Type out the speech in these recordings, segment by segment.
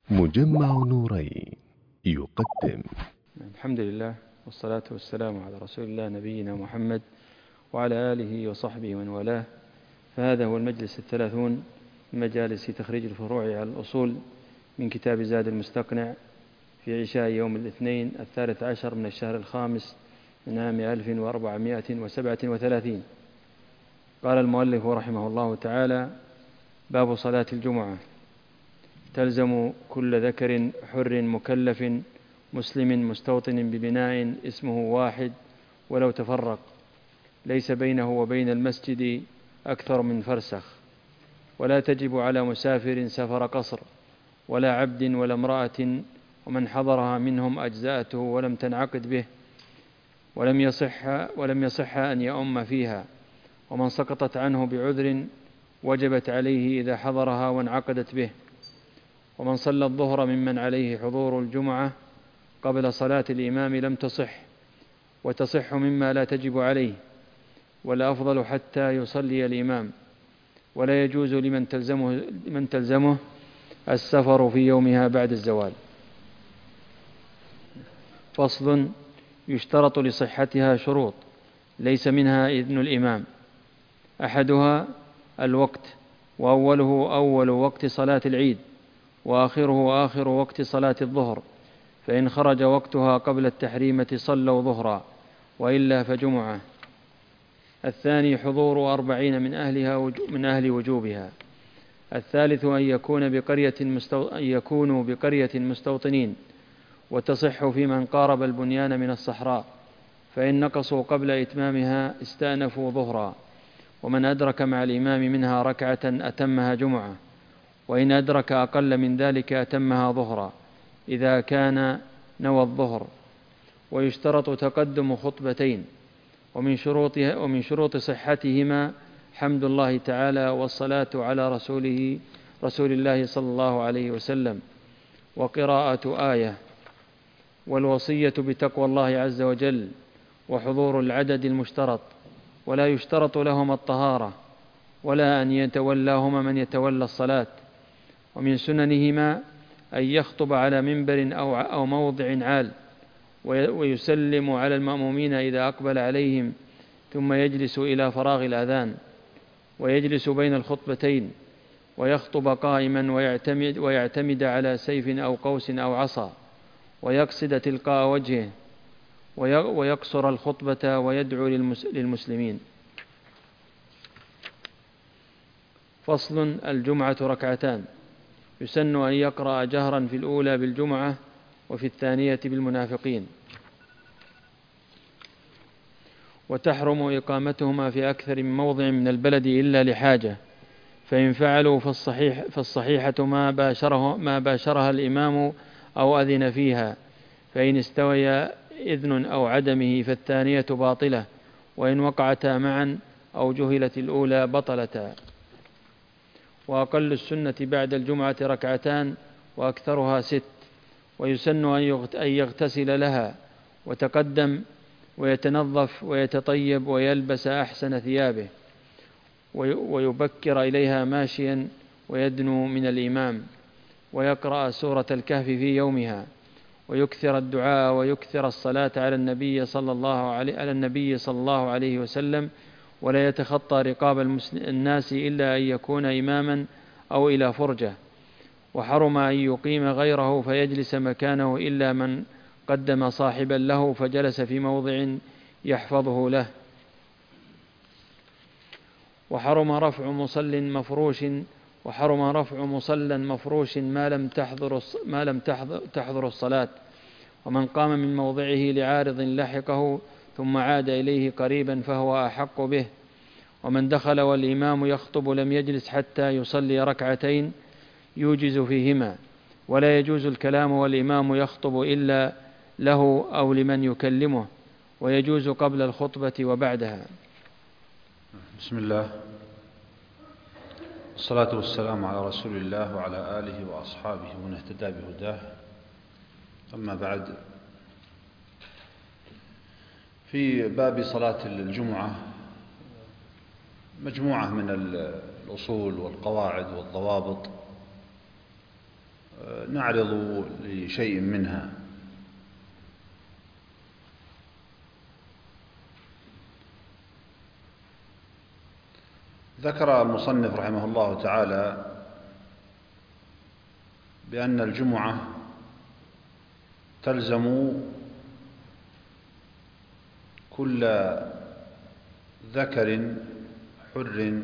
مجمع نورين يقدم. الحمد لله والصلاة والسلام على رسول الله نبينا محمد وعلى آله وصحبه من والاه. فهذا هو المجلس 30 من مجالس تخريج الفروع على الأصول من كتاب زاد المستقنع في عشاء يوم الاثنين 13 من الشهر الخامس من عام 1437. قال المؤلف رحمه الله تعالى: باب صلاة الجمعة. تلزم كل ذكر حر مكلف مسلم مستوطن ببناء اسمه واحد ولو تفرق، ليس بينه وبين المسجد أكثر من فرسخ، ولا تجب على مسافر سفر قصر، ولا عبد ولا امرأة، ومن حضرها منهم أجزاءته ولم تنعقد به، ولم يصح أن يؤم فيها، ومن سقطت عنه بعذر وجبت عليه إذا حضرها وانعقدت به، ومن صلى الظهر ممن عليه حضور الجمعة قبل صلاة الإمام لم تصح، وتصح مما لا تجب عليه، والأفضل حتى يصلي الإمام، ولا يجوز لمن تلزمه السفر في يومها بعد الزوال. فصل: يشترط لصحتها شروط ليس منها إذن الإمام. أحدها الوقت، وأوله أول وقت صلاة العيد، وآخره آخر وقت صلاة الظهر، فإن خرج وقتها قبل التحريمة صلوا ظهرا، وإلا فجمعة. الثاني حضور 40 من أهل وجوبها. الثالث أن يكونوا بقرية مستوطنين، وتصح في من قارب البنيان من الصحراء، فإن نقصوا قبل إتمامها استأنفوا ظهرا، ومن أدرك مع الإمام منها ركعة أتمها جمعة، وإن أدرك أقل من ذلك أتمها ظهرا إذا كان نوى الظهر. ويشترط تقدم خطبتين، ومن شروط صحتهما حمد الله تعالى والصلاة على رسول الله صلى الله عليه وسلم، وقراءة آية، والوصية بتقوى الله عز وجل، وحضور العدد المشترط، ولا يشترط لهما الطهارة، ولا أن يتولاهما من يتولى الصلاة. ومن سننهما أن يخطب على منبر أو موضع عال، ويسلم على المأمومين إذا أقبل عليهم، ثم يجلس إلى فراغ الأذان، ويجلس بين الخطبتين، ويخطب قائما ويعتمد على سيف أو قوس أو عصا، ويقصد تلقاء وجهه، ويقصر الخطبة ويدعو للمسلمين. فصل: الجمعة ركعتان، يسن أن يقرأ جهرا في الأولى بالجمعة وفي الثانية بالمنافقين، وتحرم إقامتهما في أكثر من موضع من البلد إلا لحاجة، فإن فعلوا فالصحيحة ما باشرها الإمام أو أذن فيها، فإن استوي إذن أو عدمه فالثانية باطلة، وإن وقعتا معا أو جهلت الأولى بطلتا. وأقل السنة بعد الجمعة ركعتان، وأكثرها 6. ويسن أن يغتسل لها وتقدم ويتنظف ويتطيب ويلبس أحسن ثيابه، ويبكر إليها ماشيا ويدنو من الإمام، ويقرأ سورة الكهف في يومها، ويكثر الدعاء ويكثر الصلاة على النبي صلى الله عليه وسلم، ولا يتخطى رقاب الناس إلا أن يكون إماما أو إلى فرجة. وحرم أن يقيم غيره فيجلس مكانه إلا من قدم صاحبا له فجلس في موضع يحفظه له. وحرم رفع مصل مفروش ما لم تحضر الصلاة، ومن قام من موضعه لعارض لحقه ثم عاد إليه قريبا فهو أحق به. ومن دخل والإمام يخطب لم يجلس حتى يصلي ركعتين يوجز فيهما، ولا يجوز الكلام والإمام يخطب إلا له أو لمن يكلمه، ويجوز قبل الخطبة وبعدها. بسم الله، والصلاة والسلام على رسول الله وعلى آله وأصحابه ومن اهتدى بهداه. أما بعد، في باب صلاة الجمعة مجموعة من الأصول والقواعد والضوابط نعرض لشيء منها. ذكر المصنف رحمه الله تعالى بأن الجمعة تلزم كل ذكر حر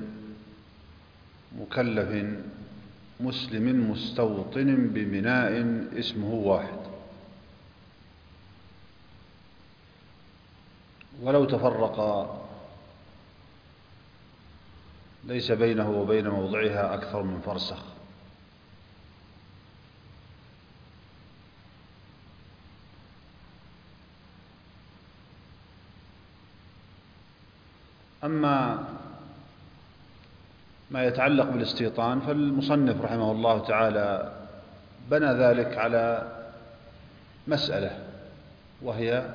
مكلف مسلم مستوطن بميناء اسمه واحد، ولو تفرق ليس بينه وبين موضعها أكثر من فرسخ. أما ما يتعلق بالاستيطان فالمصنف رحمه الله تعالى بنى ذلك على مسألة، وهي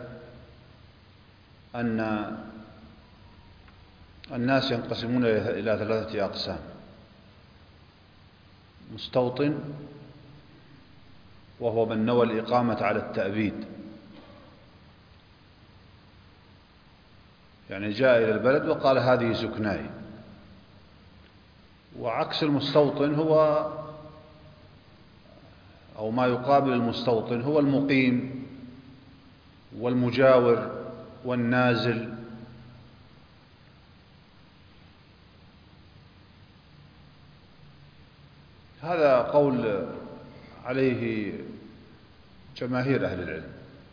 أن الناس ينقسمون إلى 3 أقسام: مستوطن، وهو من نوى الإقامة على التأبيد، يعني جاء إلى البلد وقال هذه سكناي. وعكس المستوطن هو، أو ما يقابل المستوطن، هو المقيم والمجاور والنازل. هذا قول عليه جماهير أهل العلم،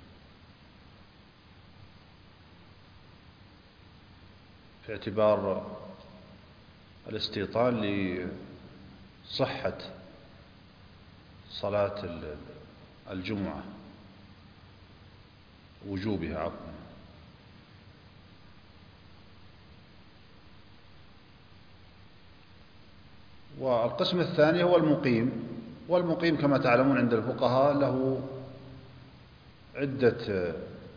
في اعتبار الاستيطان لصحة صلاة الجمعة، وجوبها عفوا. والقسم الثاني هو المقيم، والمقيم كما تعلمون عند الفقهاء له عدة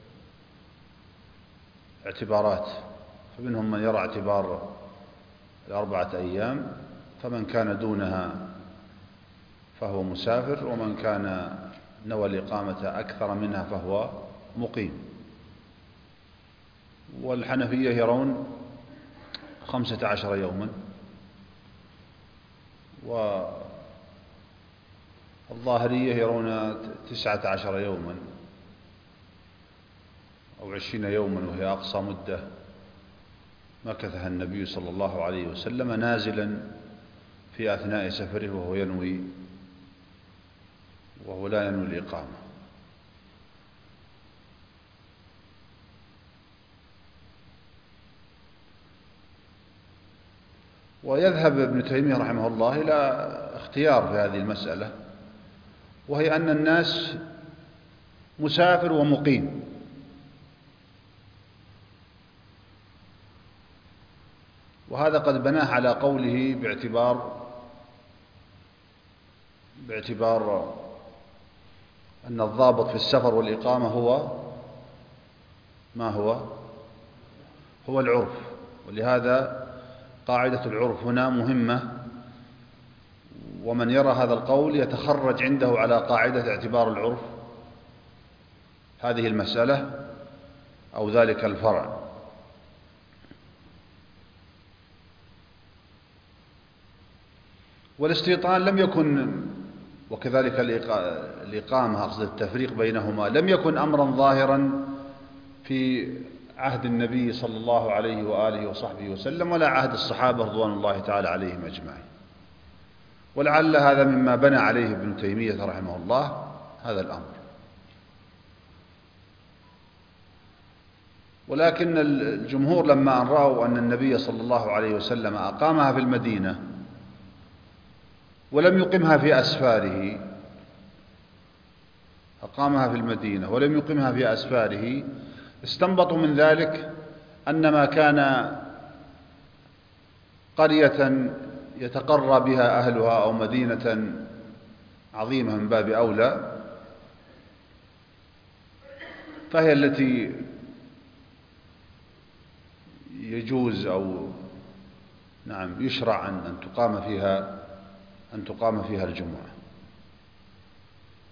اعتبارات، فمنهم من يرى اعتبار 4 أيام، فمن كان دونها فهو مسافر، ومن كان نوى الإقامة أكثر منها فهو مقيم. والحنفية يرون 15 يوما، والظاهرية يرون 19 يوما أو 20 يوما، وهي أقصى مدة مكثها النبي صلى الله عليه وسلم نازلا في أثناء سفره وهو لا ينوي الإقامة. ويذهب ابن تيمية رحمه الله إلى اختيار في هذه المسألة، وهي أن الناس مسافر ومقيم، وهذا قد بناه على قوله باعتبار أن الضابط في السفر والإقامة هو العرف. ولهذا قاعدة العرف هنا مهمة، ومن يرى هذا القول يتخرج عنده على قاعدة اعتبار العرف هذه المسألة أو ذلك الفرع. والاستيطان لم يكن، وكذلك الإقامة، أقصد التفريق بينهما، لم يكن أمرا ظاهرا في عهد النبي صلى الله عليه وآله وصحبه وسلم، ولا عهد الصحابة رضوان الله تعالى عليهم أجمعين. ولعل هذا مما بنى عليه ابن تيمية رحمه الله هذا الأمر. ولكن الجمهور لما أن رأوا أن النبي صلى الله عليه وسلم أقامها في المدينة ولم يقمها في أسفاره، أقامها في المدينة ولم يقمها في أسفاره، استنبطوا من ذلك أن ما كان قرية يتقرى بها أهلها أو مدينة عظيمة من باب أولى، فهي التي يجوز أو يشرع أن تقام فيها الجمعة.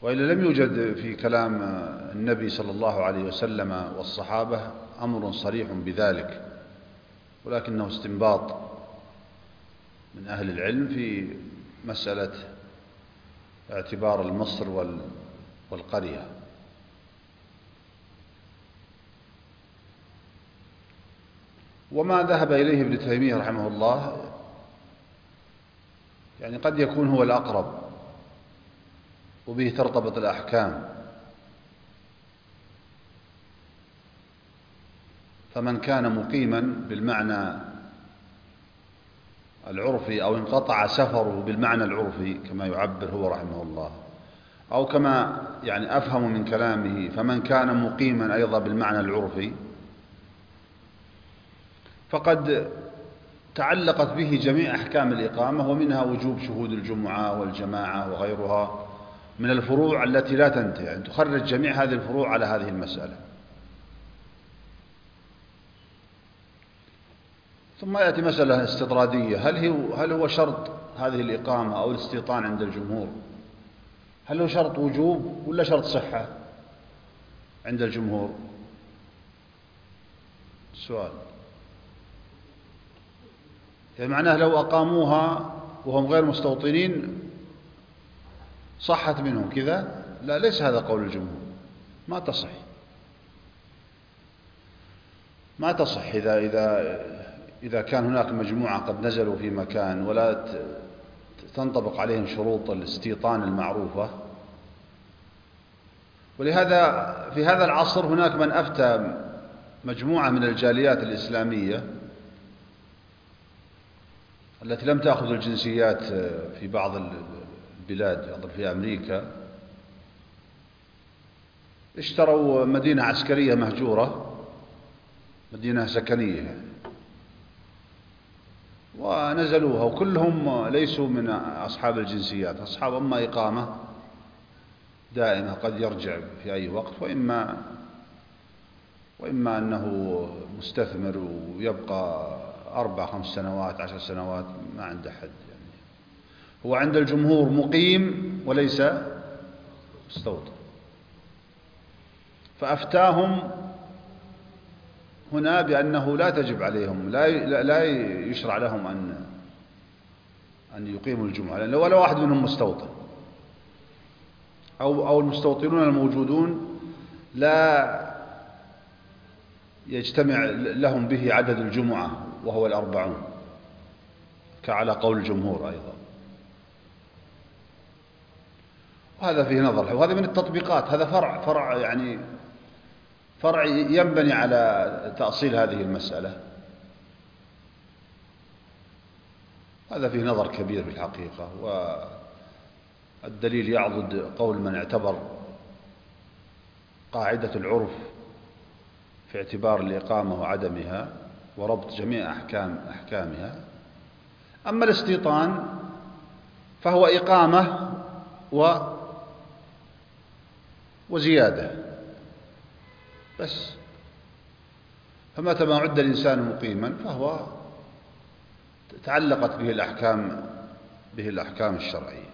وإلا لم يوجد في كلام النبي صلى الله عليه وسلم والصحابة أمر صريح بذلك، ولكنه استنباط من أهل العلم في مسألة اعتبار المصر والقرية. وما ذهب إليه ابن تيمية رحمه الله يعني قد يكون هو الأقرب، وبه ترتبط الأحكام. فمن كان مقيما بالمعنى العرفي أو انقطع سفره بالمعنى العرفي كما يعبر هو رحمه الله، أو كما يعني أفهم من كلامه فمن كان مقيما أيضا بالمعنى العرفي، فقد تعلقت به جميع أحكام الإقامة، ومنها وجوب شهود الجمعة والجماعة وغيرها من الفروع التي لا تنتهي، يعني تخرج جميع هذه الفروع على هذه المسألة. ثم يأتي مسألة استطرادية، هل هو شرط هذه الإقامة أو الاستيطان عند الجمهور، هل هو شرط وجوب ولا شرط صحة عند الجمهور؟ السؤال يعني معناه لو أقاموها وهم غير مستوطنين صحت منهم كذا؟ لا، ليس هذا قول الجمهور، ما تصح إذا كان هناك مجموعة قد نزلوا في مكان ولا تنطبق عليهم شروط الاستيطان المعروفة. ولهذا في هذا العصر هناك من أفتى مجموعة من الجاليات الإسلامية التي لم تأخذ الجنسيات في بعض البلاد، أظن في أمريكا، اشتروا مدينة عسكرية مهجورة، مدينة سكنية، ونزلوها، وكلهم ليسوا من أصحاب الجنسيات، أصحاب أما إقامة دائمة قد يرجع في أي وقت، وإما أنه مستثمر ويبقى 4 5 سنوات 10 سنوات، ما عنده حد. يعني هو عند الجمهور مقيم وليس مستوطن، فأفتاهم هنا بأنه لا تجب عليهم، لا يشرع لهم أن يقيموا الجمعة، لأن ولا واحد منهم مستوطن، أو المستوطنون الموجودون لا يجتمع لهم به عدد الجمعة وهو 40 كعلى قول الجمهور أيضا. وهذا فيه نظر، وهذا من التطبيقات، هذا فرع ينبني على تأصيل هذه المسألة. هذا فيه نظر كبير في الحقيقة، والدليل يعضد قول من اعتبر قاعدة العرف في اعتبار الإقامة وعدمها وربط جميع أحكامها. أما الاستيطان فهو إقامة وزيادة بس، فمتى ما عد الإنسان مقيما فهو تعلقت به الأحكام الشرعية.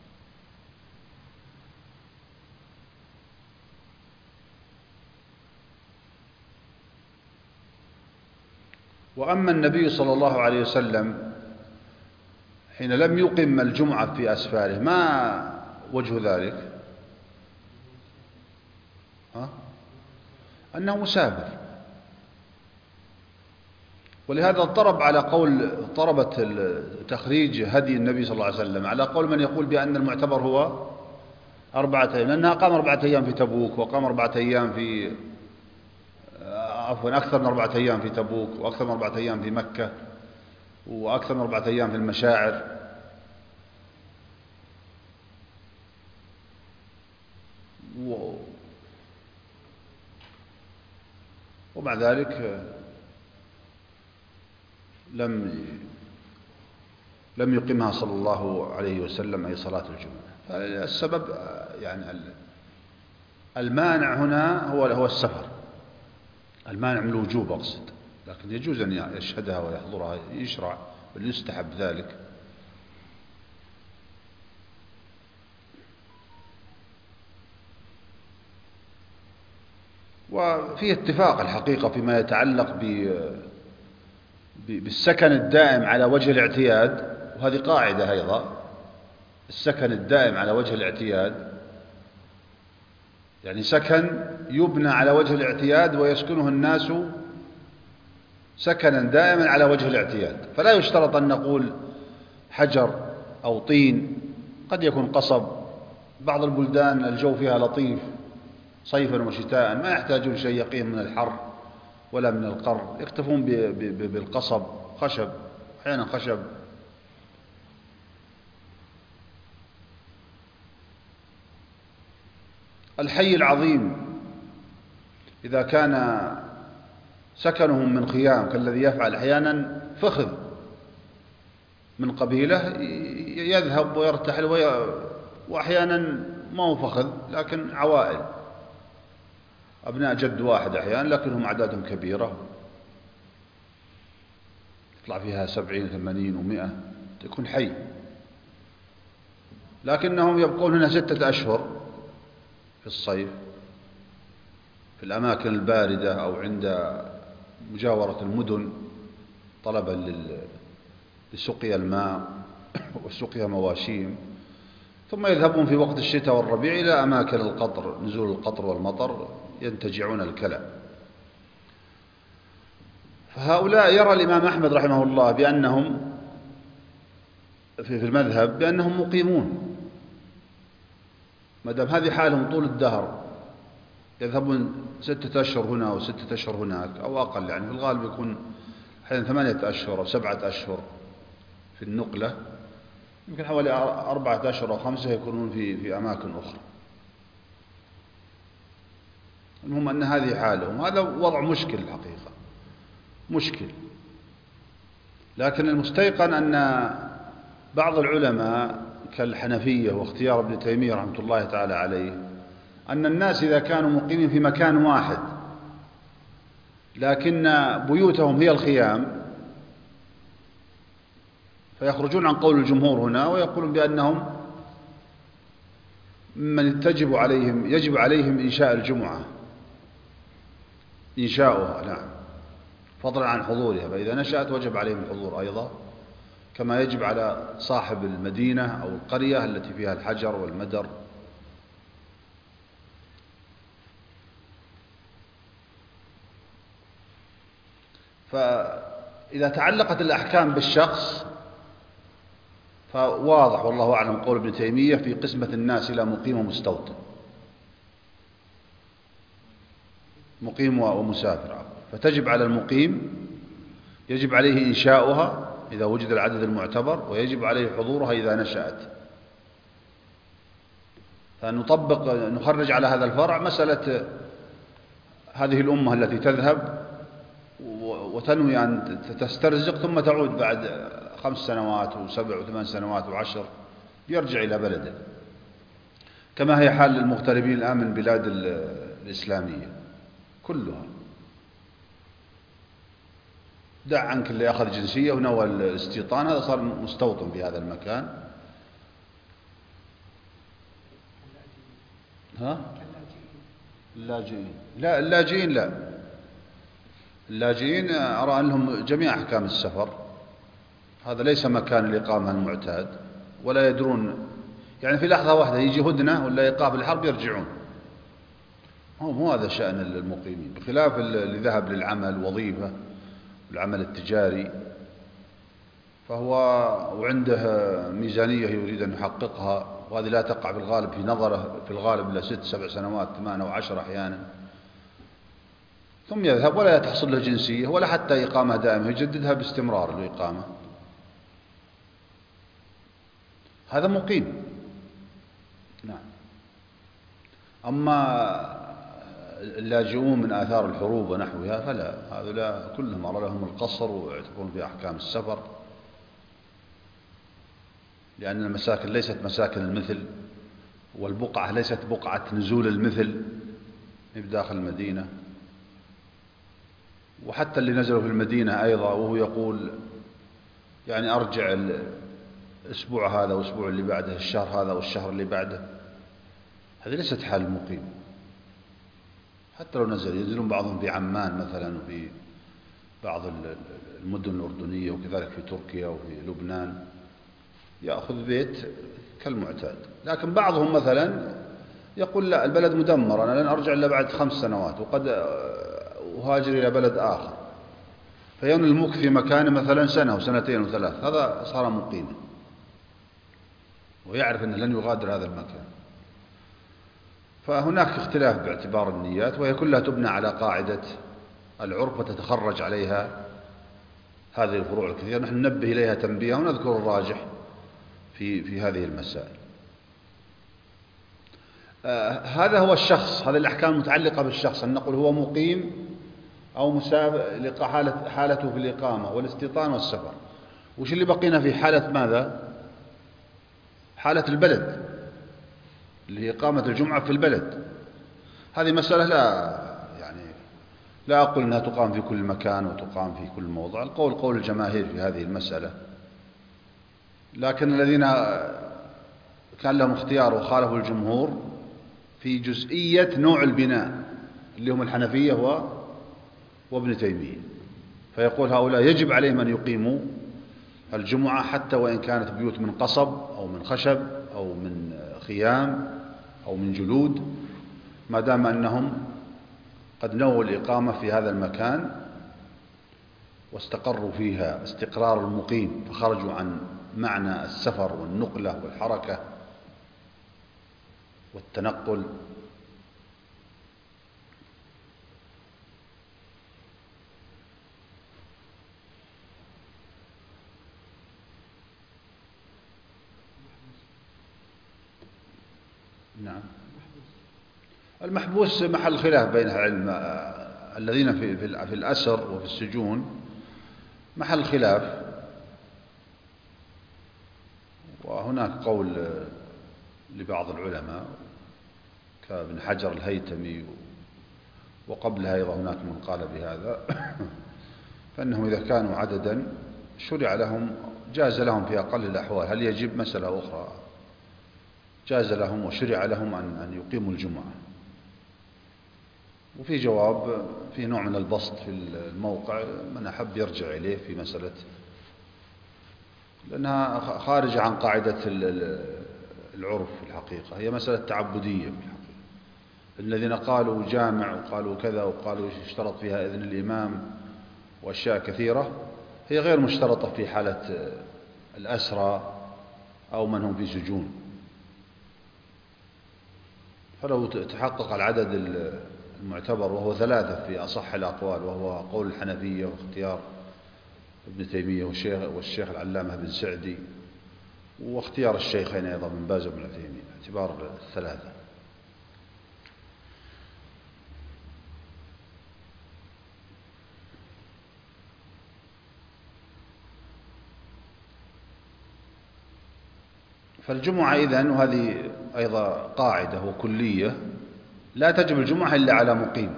وأما النبي صلى الله عليه وسلم حين لم يقم الجمعة في أسفاره، ما وجه ذلك؟ أنه مسافر، ولهذا اضطربت تخريج هدي النبي صلى الله عليه وسلم على قول من يقول بأن المعتبر هو 4 أيام، لأنها قام 4 أيام في تبوك، وقام 4 أيام في أكثر من 4 أيام في تبوك، وأكثر من 4 أيام في مكة، وأكثر من 4 أيام في المشاعر. ومع ذلك لم يقمها صلى الله عليه وسلم أي صلاة الجمعة. السبب يعني المانع هنا هو السفر، المانع من الوجوب أقصد، لكن يجوز أن يشهدها ويحضرها، يشرع بل يستحب ذلك. وفي اتفاق الحقيقة فيما يتعلق بالسكن الدائم على وجه الاعتياد، وهذه قاعدة أيضا، السكن الدائم على وجه الاعتياد يعني سكن يبنى على وجه الاعتياد ويسكنه الناس سكنا دائما على وجه الاعتياد، فلا يشترط أن نقول حجر أو طين، قد يكون قصب. بعض البلدان الجو فيها لطيف صيفا وشتاء، ما يحتاجون شيء يقيهم من الحر ولا من القر، يكتفون بالقصب، خشب، أحيانا خشب. الحي العظيم إذا كان سكنهم من خيام كالذي يفعل أحيانا فخذ من قبيلة يذهب ويرتحل وأحيانا ما هو فخذ لكن عوائل، أبناء جد واحد أحيانا لكنهم أعدادهم كبيرة، يطلع فيها 70 80 و100، تكون حي، لكنهم يبقون هنا 6 أشهر في الصيف في الأماكن الباردة أو عند مجاورة المدن طلبا لسقيا الماء وسقيا مواشيم، ثم يذهبون في وقت الشتاء والربيع إلى أماكن القطر، نزول القطر والمطر، ينتجعون الكلى. فهؤلاء يرى الإمام أحمد رحمه الله بأنهم في المذهب بأنهم مقيمون، ما دام هذه حالهم طول الدهر، يذهبون 6 أشهر هنا و6 أشهر هناك أو أقل، يعني في الغالب يكون أحيانا 8 أشهر أو 7 أشهر في النقلة، يمكن حوالي 4 أشهر أو 5 يكونون في أماكن أخرى. المهم أن هذه حالهم، هذا وضع مشكل الحقيقة، مشكل. لكن المستيقن أن بعض العلماء كالحنفية واختيار ابن تيمية رحمة الله تعالى عليه، أن الناس إذا كانوا مقيمين في مكان واحد لكن بيوتهم هي الخيام، فيخرجون عن قول الجمهور هنا ويقولون بأنهم من يجب عليهم إنشاء الجمعة، إنشاؤها، نعم، فضلا عن حضورها، فإذا نشأت وجب عليهم الحضور أيضا، كما يجب على صاحب المدينة أو القرية التي فيها الحجر والمدر. فإذا تعلقت الأحكام بالشخص فواضح والله أعلم قول ابن تيمية في قسمة الناس إلى مقيم ومستوطن، مقيم ومسافر، فتجب على المقيم، يجب عليه إنشاؤها إذا وجد العدد المعتبر، ويجب عليه حضورها إذا نشأت. نخرج على هذا الفرع مسألة هذه الأمة التي تذهب وتنوي أن تسترزق ثم تعود بعد 5 سنوات و7 و8 سنوات و10 يرجع إلى بلده، كما هي حال المغتربين الآن من بلاد الإسلامية كلها. دع عنك اللي أخذ جنسية ونوى الاستيطان، هذا صار مستوطن في هذا المكان. اللاجئين لا، اللاجئين لا، اللاجئين أرى أن لهم جميع أحكام السفر، هذا ليس مكان الإقامة المعتاد، ولا يدرون، يعني في لحظة واحدة يجي هدنة ولا إيقاف الحرب يرجعون، مو هذا شأن المقيمين، بخلاف اللي ذهب للعمل وظيفة، العمل التجاري، فهو وعنده ميزانية يريد أن يحققها، وهذه لا تقع في الغالب في نظره في الغالب إلا 6 7 سنوات 8 و10 أحيانا، ثم يذهب ولا تحصل له جنسية ولا حتى إقامة دائمة، يجددها باستمرار الإقامة، هذا مقيم. نعم. أما اللاجئون من آثار الحروب ونحوها فلا، هؤلاء كلهم أرى لهم القصر ويعتبرون في أحكام السفر، لأن المساكن ليست مساكن المثل، والبقعة ليست بقعة نزول المثل بداخل المدينة. وحتى اللي نزلوا في المدينة أيضا وهو يقول يعني أرجع الأسبوع هذا والأسبوع اللي بعده، الشهر هذا والشهر اللي بعده، هذه ليست حال المقيم. حتى لو نزل ينزلون بعضهم في عمان مثلا وفي بعض المدن الأردنية وكذلك في تركيا وفي لبنان، يأخذ بيت كالمعتاد. لكن بعضهم مثلا يقول لا، البلد مدمر، أنا لن أرجع إلا بعد 5 سنوات وقد أهاجر إلى بلد آخر، فيون المكث في مكانه مثلا 1 و2 و3، هذا صار مقيما ويعرف أنه لن يغادر هذا المكان. فهناك اختلاف باعتبار النيات، وهي كلها تبنى على قاعدة العرف وتتخرج عليها هذه الفروع الكثيرة. نحن ننبه إليها تنبيها ونذكر الراجح في هذه المسائل. هذا هو الشخص، هذه الأحكام المتعلقة بالشخص، أن نقول هو مقيم أو مسافر، حالته في الإقامة والاستيطان والسفر. وش اللي بقينا في حالة ماذا؟ حالة البلد، اللي هي إقامة الجمعة في البلد. هذه مسألة لا أقول أنها تقام في كل مكان وتقام في كل موضع، القول قول الجماهير في هذه المسألة، لكن الذين كان لهم اختيار وخالفوا الجمهور في جزئية نوع البناء اللي هم الحنفية وابن تيمية، فيقول هؤلاء يجب عليهم أن يقيموا الجمعة حتى وإن كانت بيوت من قصب أو من خشب أو من خيام أو من جلود، ما دام أنهم قد نووا الإقامة في هذا المكان واستقروا فيها استقرار المقيم، فخرجوا عن معنى السفر والنقلة والحركة والتنقل. نعم. المحبوس محل خلاف بين العلم، الذين في الأسر وفي السجون محل خلاف، وهناك قول لبعض العلماء كابن حجر الهيتمي، وقبلها أيضا هناك من قال بهذا، فإنهم إذا كانوا عددا شرع لهم، جاز لهم في أقل الأحوال، هل يجب مسألة أخرى، جاز لهم وشرع لهم أن يقيموا الجمعة. وفي جواب في نوع من البسط في الموقع، من أحب يرجع إليه في مسألة، لأنها خارجة عن قاعدة العرف في الحقيقة، هي مسألة تعبدية في الحقيقة. الذين قالوا جامع وقالوا كذا وقالوا يشترط فيها إذن الإمام وأشياء كثيرة، هي غير مشترطة في حالة الأسرى أو من هم في سجون. فلو تحقق العدد المعتبر وهو 3 في أصح الأقوال، وهو قول الحنفية واختيار ابن تيمية والشيخ العلامة بن سعدي، واختيار الشيخين أيضا من باز وابن عثيمين، اعتبار 3. فالجمعة إذن، وهذه أيضا قاعدة وكلية، لا تجب الجمعة إلا على مقيم.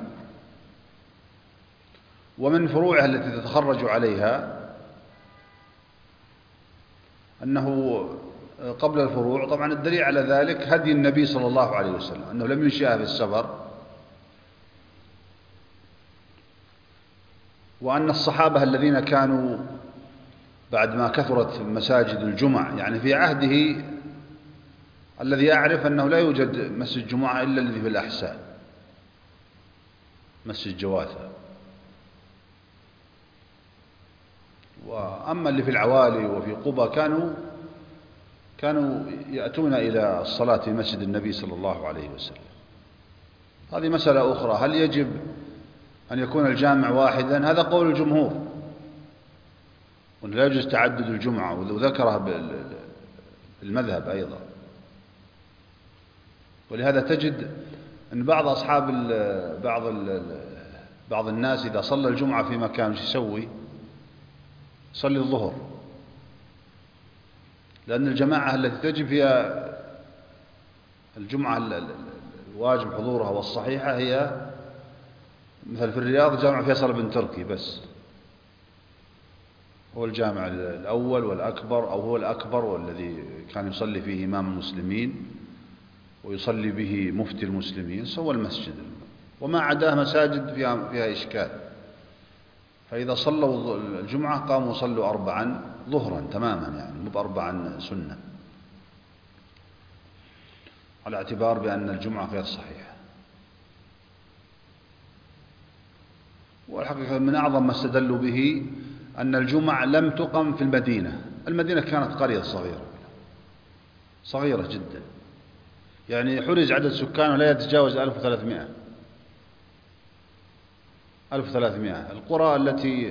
ومن فروعها التي تتخرج عليها أنه قبل الفروع، طبعا الدليل على ذلك هدي النبي صلى الله عليه وسلم، أنه لم ينشئها في السفر، وأن الصحابة الذين كانوا بعد ما كثرت مساجد الجمع، يعني في عهده الذي أعرف أنه لا يوجد مسجد جمعة إلا الذي في الأحساء، مسجد جواثة. وأما اللي في العوالي وفي قبى كانوا يأتون إلى الصلاة في مسجد النبي صلى الله عليه وسلم. هذه مسألة أخرى، هل يجب أن يكون الجامع واحدا؟ هذا قول الجمهور، وأنه لا يجوز تعدد الجمعة، وذكره بالمذهب أيضا. ولهذا تجد أن بعض أصحاب بعض الناس إذا صلى الجمعة في مكان وش يسوي؟ يصلي الظهر، لأن الجماعة التي تجب فيها الجمعة الواجب حضورها والصحيحة هي مثل في الرياض جامع فيصل بن تركي بس، هو الجامع الأول والأكبر، أو هو الأكبر، والذي كان يصلي فيه إمام المسلمين ويصلي به مفتي المسلمين، سوى المسجد وما عداه مساجد فيها إشكال. فإذا صلوا الجمعة قاموا صلوا 4 ظهرا تماما، يعني مو ب4 سنة، على اعتبار بأن الجمعة غير صحيحة. والحقيقة من أعظم ما استدلوا به أن الجمعة لم تقم في المدينة. المدينة كانت قرية صغيرة جدا، يعني حرز عدد سكانه لا يتجاوز 1300. القرى التي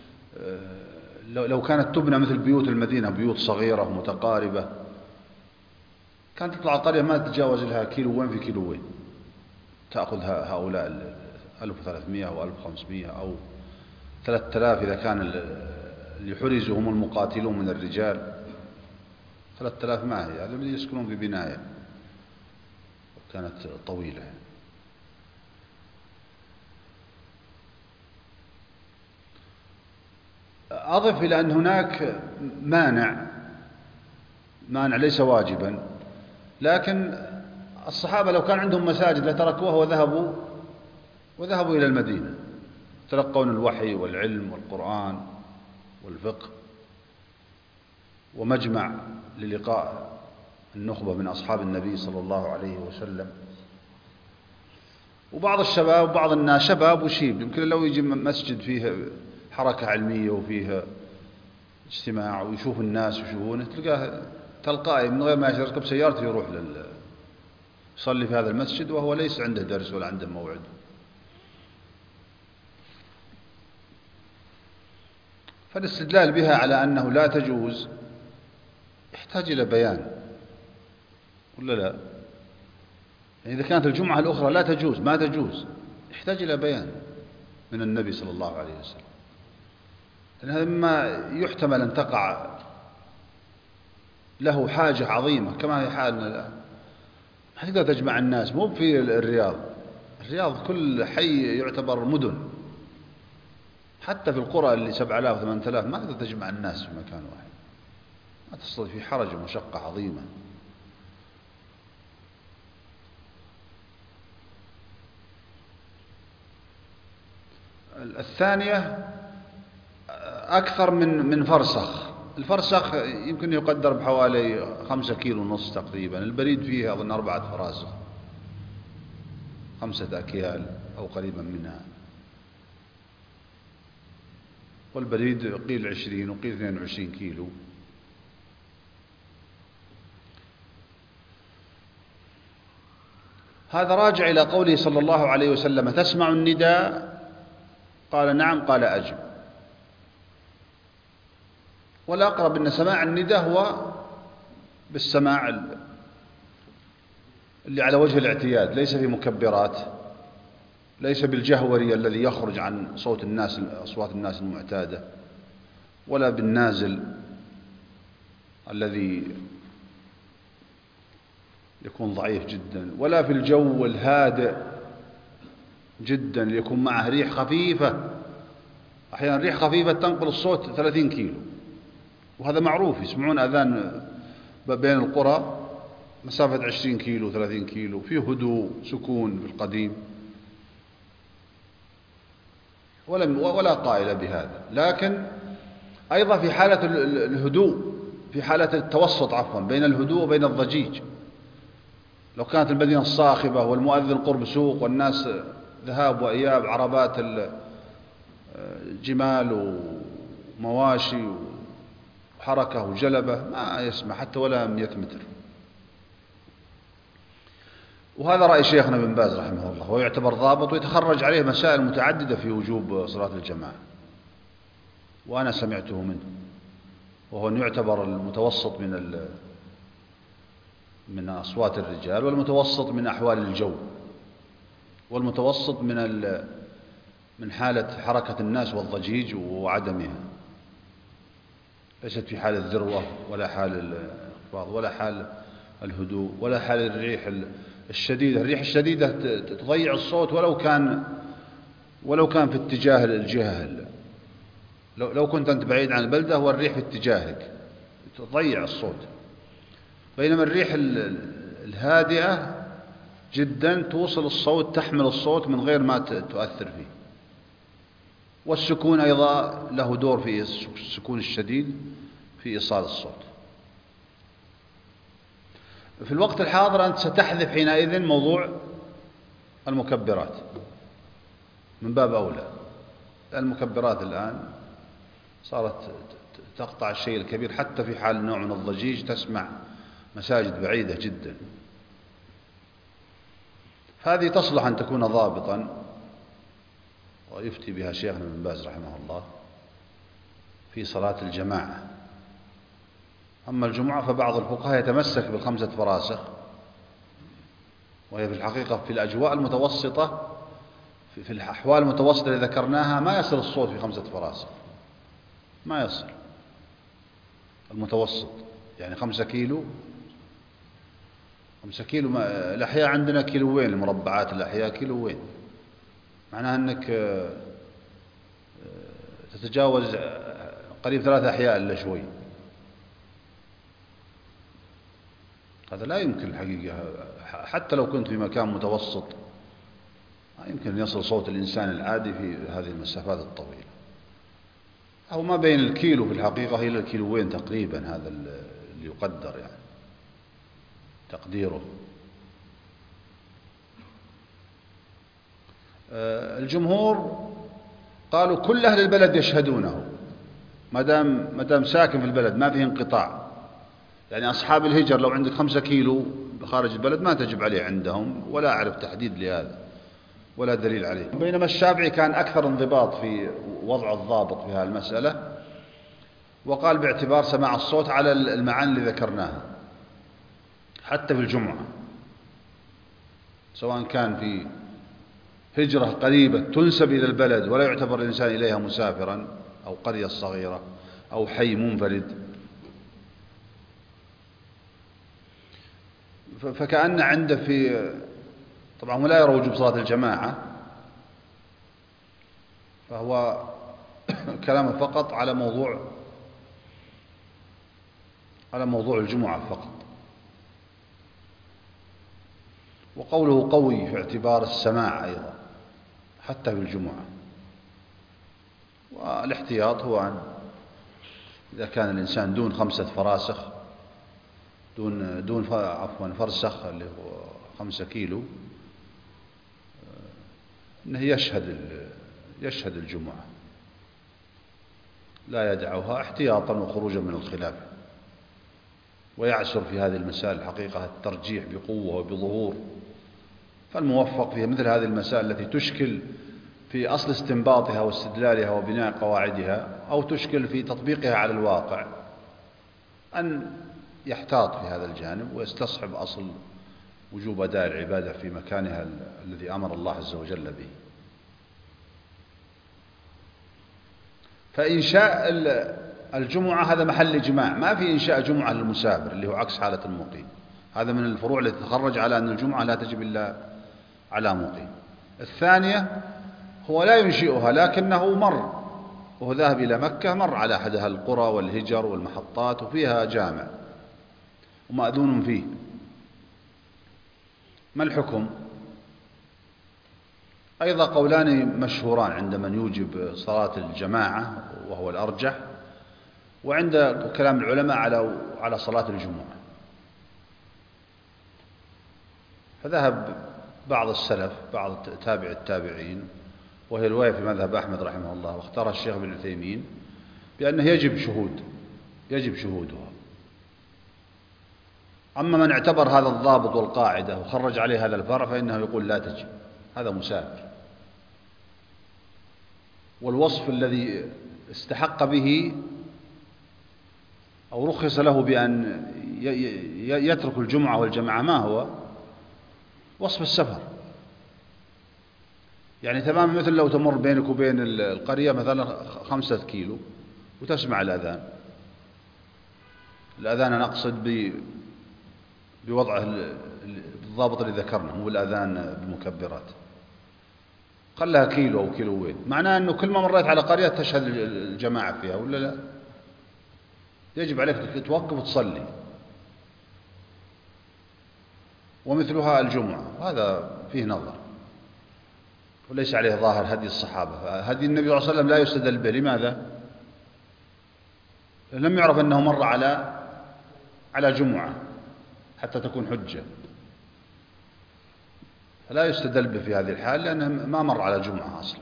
لو كانت تبنى مثل بيوت المدينة، بيوت صغيرة متقاربة، كانت تطلع القرية ما تتجاوز لها كيلوين في كيلوين، تأخذ هؤلاء 1300 أو 1500 أو 3000 إذا كان اللي حرزوا هم المقاتلون من الرجال. 3000 ما هي، هذول اللي يسكنون في بناية كانت طويلة. أضف إلى أن هناك مانع ليس واجبا، لكن الصحابة لو كان عندهم مساجد لتركوها وذهبوا إلى المدينة يتلقون الوحي والعلم والقرآن والفقه، ومجمع للقاء النخبة من أصحاب النبي صلى الله عليه وسلم. وبعض الشباب وبعض الناس شباب وشيب يمكن لو يجي مسجد فيه حركة علمية وفيه اجتماع ويشوف الناس ويشوفونه، تلقاه تلقائي من غير ما يركب سيارته يروح يصلي في هذا المسجد وهو ليس عنده درس ولا عنده موعد. فالاستدلال بها على أنه لا تجوز يحتاج إلى بيان ولا لا؟ يعني إذا كانت الجمعة الأخرى لا تجوز ما تجوز، يحتاج إلى بيان من النبي صلى الله عليه وسلم، لأن هذا مما يحتمل أن تقع له حاجة عظيمة كما هي حالنا الآن. ما تقدر تجمع الناس، مو في الرياض كل حي يعتبر مدن، حتى في القرى اللي 7000 و8000 ما تقدر تجمع الناس في مكان واحد، ما تصل في حرج ومشقة عظيمة. الثانية أكثر من فرسخ. الفرسخ يمكن يقدر بحوالي 5 كيلو ونص تقريبا، البريد فيه أظن 4 فراسخ، 5 أكيال أو قريبا منها، والبريد قيل 20 وقيل 22 كيلو. هذا راجع إلى قوله صلى الله عليه وسلم: تسمع النداء؟ قال: نعم. قال: أجب. والأقرب أن سماع النداء هو بالسماع اللي على وجه الاعتياد، ليس في مكبرات، ليس بالجهوري الذي يخرج عن صوت الناس، أصوات الناس المعتادة، ولا بالنازل الذي يكون ضعيف جدا، ولا في الجو الهادئ جدا اللي يكون معه ريح خفيفة. أحيانا ريح خفيفة تنقل الصوت 30 كيلو، وهذا معروف، يسمعون أذان بين القرى مسافة 20 كيلو 30 كيلو، فيه هدوء سكون في القديم، ولا قائل بهذا. لكن أيضا في حالة الهدوء، في حالة التوسط بين الهدوء وبين الضجيج، لو كانت المدينة صاخبة والمؤذن قرب سوق والناس ذهاب وإياب، عربات جمال ومواشي وحركة وجلبة، ما يسمع حتى ولا 100 متر. وهذا رأي شيخنا بن باز رحمه الله، ويعتبر ضابط ويتخرج عليه مسائل متعددة في وجوب صلاة الجماعة، وأنا سمعته منه، وهو أن يعتبر المتوسط من أصوات الرجال، والمتوسط من أحوال الجو، والمتوسط من حالة حركة الناس والضجيج وعدمها، ليست في حال الذروة ولا حال الانخفاض ولا حال الهدوء ولا حال الريح الشديدة. الريح الشديدة تضيع الصوت ولو كان في اتجاه الجهة، لو كنت أنت بعيد عن البلدة والريح في اتجاهك تضيع الصوت. بينما الريح الهادئة جدا توصل الصوت، تحمل الصوت من غير ما تؤثر فيه. والسكون أيضا له دور في السكون الشديد في إيصال الصوت. في الوقت الحاضر أنت ستحذف حينئذ موضوع المكبرات من باب أولى. المكبرات الآن صارت تقطع الشيء الكبير، حتى في حال نوع من الضجيج تسمع مساجد بعيدة جدا. هذه تصلح أن تكون ضابطا، ويفتي بها شيخنا ابن باز رحمه الله في صلاة الجماعة. أما الجمعة فبعض الفقهاء يتمسك بالخمسة فراسخ، وهي في الحقيقة في الأجواء المتوسطة، في الأحوال المتوسطة اللي ذكرناها ما يصل الصوت في 5 فراسخ، ما يصل المتوسط، يعني 5 كيلو. 5 كيلو الأحياء عندنا كيلوين، المربعات الأحياء كيلوين، معناها أنك تتجاوز قريب 3 أحياء إلا شوي. هذا لا يمكن الحقيقة، حتى لو كنت في مكان متوسط ما يمكن أن يصل صوت الإنسان العادي في هذه المسافات الطويلة، أو ما بين الكيلو في الحقيقة إلى الكيلوين تقريبا، هذا اللي يقدر يعني تقديره. الجمهور قالوا كل أهل البلد يشهدونه، ما دام ساكن في البلد ما فيه انقطاع. يعني أصحاب الهجر لو عندك 5 كيلو خارج البلد ما تجب عليه عندهم، ولا أعرف تحديد لهذا ولا دليل عليه. بينما الشافعي كان أكثر انضباط في وضع الضابط في هذه المسألة، وقال باعتبار سماع الصوت على المعاني اللي ذكرناها حتى في الجمعة، سواء كان في هجرة قريبة تنسب إلى البلد ولا يعتبر الإنسان إليها مسافرا، أو قرية صغيرة، أو حي منفرد. فكأن عنده في، طبعا ولا يرى وجوب صلاة الجماعة، فهو كلامه فقط على موضوع الجمعة فقط. وقوله قوي في اعتبار السماع أيضا حتى في الجمعة. والاحتياط هو أن إذا كان الإنسان دون 5 فراسخ، دون فرسخ اللي هو 5 كيلو، أنه يشهد الجمعة، لا يدعوها احتياطا وخروجا من الخلاف. ويعسر في هذه المسائل الحقيقة الترجيح بقوة وبظهور، فالموفق في مثل هذه المسائل التي تشكل في أصل استنباطها واستدلالها وبناء قواعدها، أو تشكل في تطبيقها على الواقع، أن يحتاط في هذا الجانب ويستصحب أصل وجوب أداء العبادة في مكانها الذي أمر الله عز وجل به. فإنشاء الجمعة هذا محل إجماع، ما في إنشاء جمعة للمسافر اللي هو عكس حالة المقيم. هذا من الفروع التي تتخرج على أن الجمعة لا تجب إلا على مقيم. الثانية هو لا ينشئها، لكنه مر وهو ذاهب إلى مكة، مر على أحدها القرى والهجر والمحطات وفيها جامع ومأذون فيه. ما الحكم؟ أيضا قولان مشهوران عند من يوجب صلاة الجماعة وهو الأرجح، وعند كلام العلماء على صلاة الجمعة. فذهب بعض السلف، بعض تابع التابعين، وهي رواية في مذهب أحمد رحمه الله، واختار الشيخ ابن عثيمين بأنه يجب شهودها. أما من اعتبر هذا الضابط والقاعدة وخرج عليه هذا الفرع فإنه يقول لا تجب، هذا مسافر. والوصف الذي استحق به أو رخص له بأن يترك الجمعة والجماعة ما هو؟ وصف السفر. يعني تمام مثل لو تمر بينك وبين القرية مثلا 5 كيلو وتسمع الأذان أنا أقصد بوضع الضابط اللي ذكرنا، هو الأذان بالمكبرات، خلها كيلو أو كيلوين، معناه أنه كل ما مريت على قرية تشهد الجماعة فيها، ولا لا؟ يجب عليك توقف وتصلي. ومثلها الجمعة، هذا فيه نظر وليس عليه ظاهر هدي الصحابة. هدي النبي صلى الله عليه وسلم لا يستدل به. لماذا؟ لم يعرف أنه مر على جمعة حتى تكون حجة، فلا يستدل به في هذه الحال لأنه ما مر على جمعة أصلا.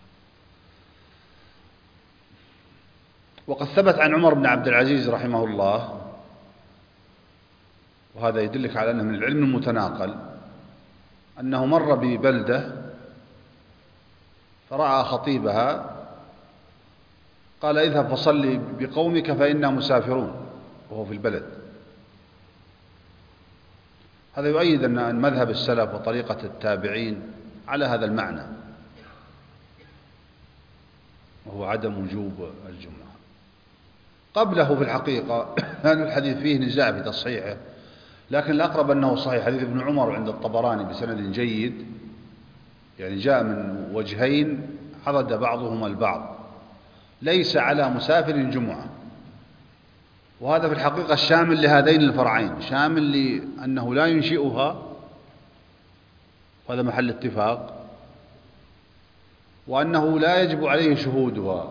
وقد ثبت عن عمر بن عبد العزيز رحمه الله، وهذا يدلك على أنه من العلم المتناقل، أنه مر ببلدة فرأى خطيبها قال اذهب فصلي بقومك فإنا مسافرون، وهو في البلد. هذا يؤيد أن مذهب السلف وطريقة التابعين على هذا المعنى، وهو عدم وجوب الجمعة. قبله في الحقيقة كان الحديث فيه نزاع في تصحيحه، لكن الأقرب أنه صحيح. حديث ابن عمر عند الطبراني بسند جيد، يعني جاء من وجهين عضد بعضهما البعض: ليس على مسافر جمعة. وهذا في الحقيقة الشامل لهذين الفرعين، شامل لأنه لا ينشئها، وهذا محل اتفاق، وأنه لا يجب عليه شهودها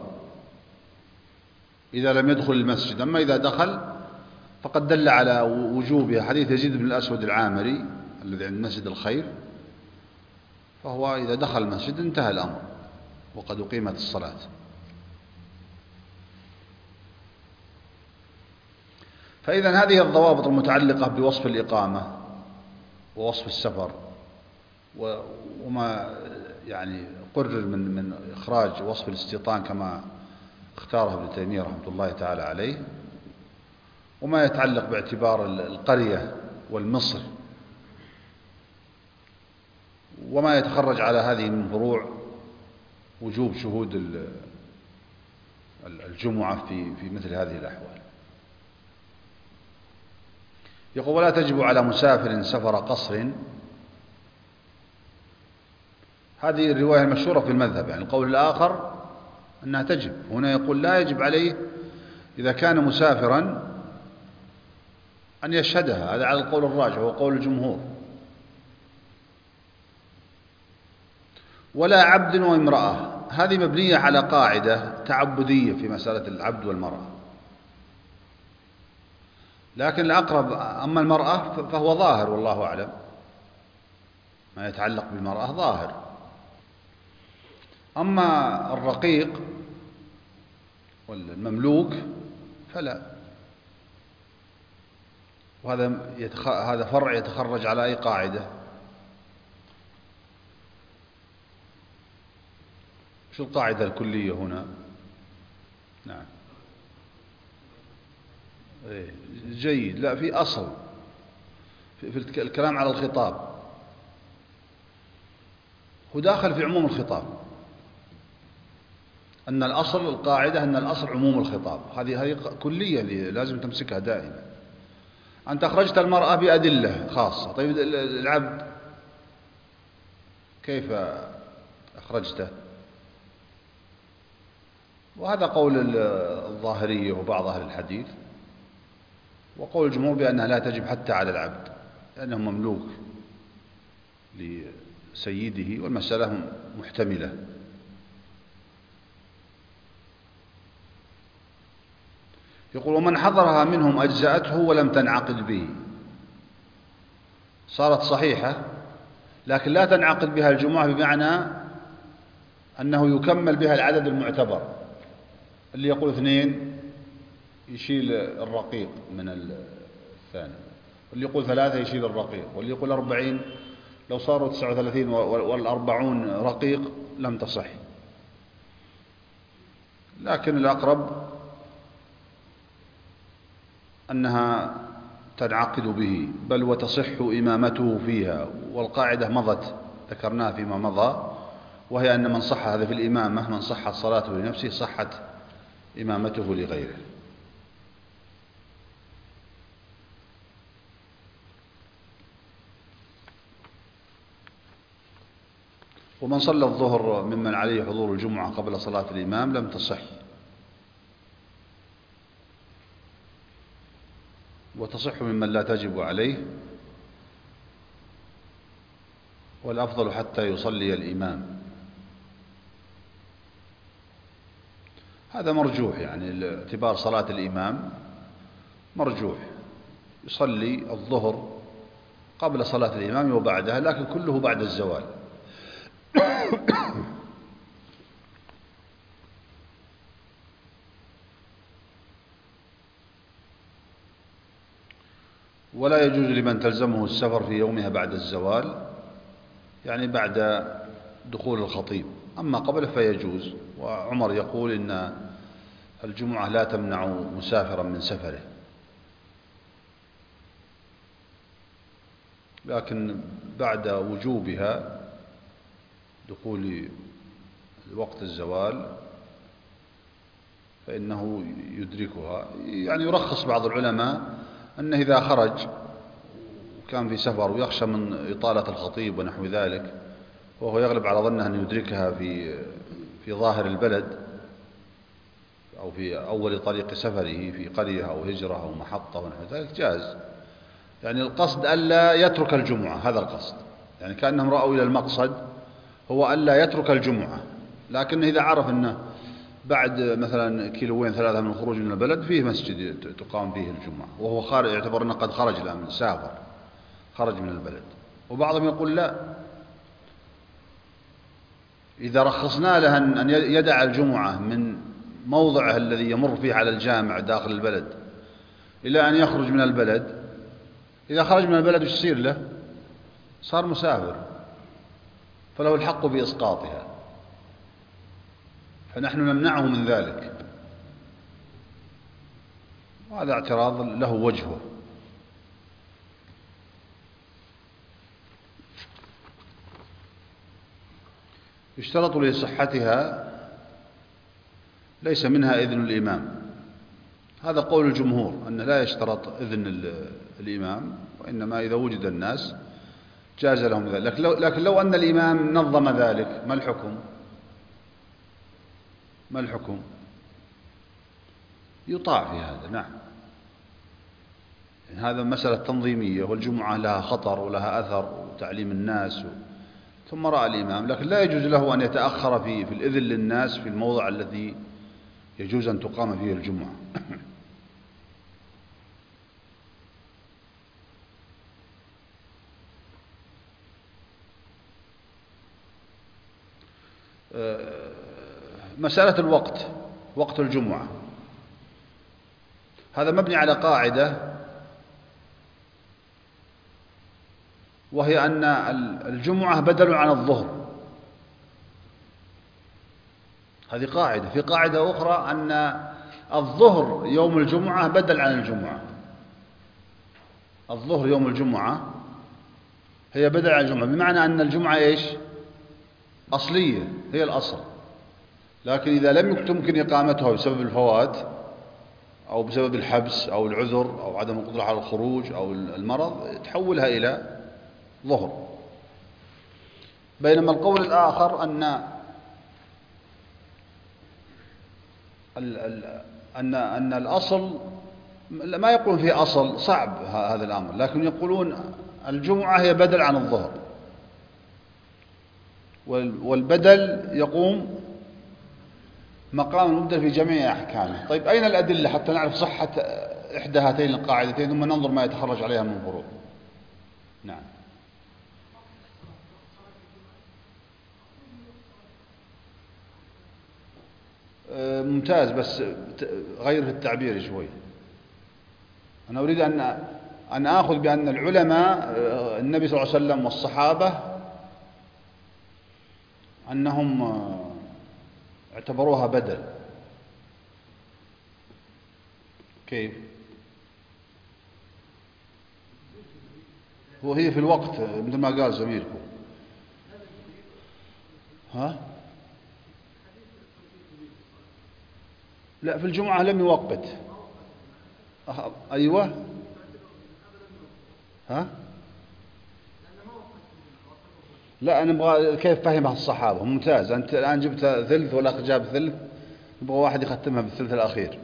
إذا لم يدخل المسجد. أما إذا دخل فقد دل على وجوبها حديث يزيد بن الأسود العامري الذي عند مسجد الخير، فهو إذا دخل المسجد انتهى الأمر وقد أقيمت الصلاة. فإذا هذه الضوابط المتعلقة بوصف الإقامة ووصف السفر وما يعني قرر من إخراج وصف الاستيطان كما اختاره ابن تيمية رحمة الله تعالى عليه، وما يتعلق باعتبار القرية والمصر، وما يتخرج على هذه من فروع وجوب شهود الجمعة في مثل هذه الأحوال. يقول: ولا تجب على مسافر سفر قصر. هذه الرواية المشهورة في المذهب، يعني القول الآخر أنها تجب. هنا يقول لا يجب عليه إذا كان مسافرا أن يشهدها، هذا على القول الراجح وهو قول الجمهور. ولا عبد وامرأة، هذه مبنية على قاعدة تعبدية في مسألة العبد والمرأة، لكن الأقرب أما المرأة فهو ظاهر والله أعلم، ما يتعلق بالمرأة ظاهر. أما الرقيق والمملوك فلا. وهذا فرع يتخرج على أي قاعدة؟ شو القاعدة الكلية هنا؟ نعم جيد. لا، في أصل في الكلام على الخطاب، هو داخل في عموم الخطاب، أن الأصل القاعدة أن الأصل عموم الخطاب. هذه كلية لازم تمسكها دائما. أنت أخرجت المرأة بأدلة خاصة، طيب العبد كيف أخرجته؟ وهذا قول الظاهرية وبعض أهل الحديث، وقول الجمهور بأنها لا تجب حتى على العبد لأنه مملوك لسيده، والمسألة محتملة. يقول: ومن حضرها منهم أجزأته ولم تنعقد به. صارت صحيحة لكن لا تنعقد بها الجمعة، بمعنى أنه يكمل بها العدد المعتبر. اللي يقول 2 يشيل الرقيق من الثاني، واللي يقول 3 يشيل الرقيق، واللي يقول 40. لو صاروا 39 والأربعون رقيق لم تصح. لكن الأقرب أنها تنعقد به، بل وتصح إمامته فيها. والقاعدة مضت ذكرناها فيما مضى، وهي أن من صح، هذا في الإمامة، من صحت صلاته لنفسه صحت إمامته لغيره. ومن صلى الظهر ممن عليه حضور الجمعة قبل صلاة الإمام لم تصح، وتصح ممن لا تجب عليه والأفضل حتى يصلي الإمام. هذا مرجوح، يعني اعتبار صلاة الإمام مرجوح، يصلي الظهر قبل صلاة الإمام وبعدها، لكن كله بعد الزوال. ولا يجوز لمن تلزمه السفر في يومها بعد الزوال، يعني بعد دخول الخطيب، أما قبله فيجوز. وعمر يقول إن الجمعة لا تمنع مسافرا من سفره، لكن بعد وجوبها دخول وقت الزوال فإنه يدركها. يعني يرخص بعض العلماء أنه إذا خرج وكان في سفر ويخشى من إطالة الخطيب ونحو ذلك، وهو يغلب على ظنه أن يدركها في ظاهر البلد أو في أول طريق سفره في قرية أو هجرة أو محطة ونحو ذلك، جاز. يعني القصد ألا يترك الجمعة، هذا القصد، يعني كأنهم رأوا إلى المقصد هو ألا يترك الجمعة، لكن إذا عرف أنه بعد مثلا كيلوين ثلاثة من الخروج من البلد فيه مسجد تقام فيه الجمعة، وهو خارج يعتبر أنه قد خرج الآن، سافر خرج من البلد. وبعضهم يقول لا، إذا رخصنا له أن يدع الجمعة من موضعه الذي يمر فيه على الجامع داخل البلد إلى أن يخرج من البلد، إذا خرج من البلد وش يصير له؟ صار مسافر، فله الحق بإسقاطها، فنحن نمنعه من ذلك. وهذا اعتراض له وجهه. يشترط لصحتها ليس منها إذن الإمام، هذا قول الجمهور، أن لا يشترط إذن الإمام، وإنما إذا وجد الناس جاز لهم ذلك. لكن لو أن الإمام نظم ذلك ما الحكم؟ ما الحكم؟ يطاع في هذا، نعم. يعني هذا مسألة تنظيمية، والجمعة لها خطر ولها أثر وتعليم الناس ثم رأى الإمام، لكن لا يجوز له أن يتأخر في الإذن للناس في الموضع الذي يجوز أن تقام فيه الجمعة. مسألة الوقت، وقت الجمعة، هذا مبني على قاعدة، وهي أن الجمعة بدل عن الظهر. هذه قاعدة. في قاعدة أخرى أن الظهر يوم الجمعة بدل عن الجمعة. الظهر يوم الجمعة هي بدل عن الجمعة، بمعنى أن الجمعة إيش؟ أصلية، هي الأصل، لكن إذا لم تمكن إقامتها بسبب الفوات أو بسبب الحبس أو العذر أو عدم القدرة على الخروج أو المرض، تحولها إلى ظهر. بينما القول الآخر أن الأصل، ما يقولون فيه أصل، صعب هذا الأمر، لكن يقولون الجمعة هي بدل عن الظهر، والبدل يقوم مقام المبدل في جميع أحكامه. طيب أين الأدلة حتى نعرف صحة إحدى هاتين القاعدتين، ثم ننظر ما يتخرج عليها من فروع؟ نعم. ممتاز، بس غير في التعبير شوي. أنا أريد أن آخذ بأن العلماء، النبي صلى الله عليه وسلم والصحابة، أنهم اعتبروها بدل. كيف؟ وهي في الوقت مثل ما قال زميلكم. ها؟ لا، في الجمعة لم يوقت. أيوة. ها؟ لا، أنا أبغى كيف فهمها الصحابة. ممتاز، أنت الآن جبت ثلث والأخ جاب ثلث، نبغى واحد يختمها بالثلث الأخير.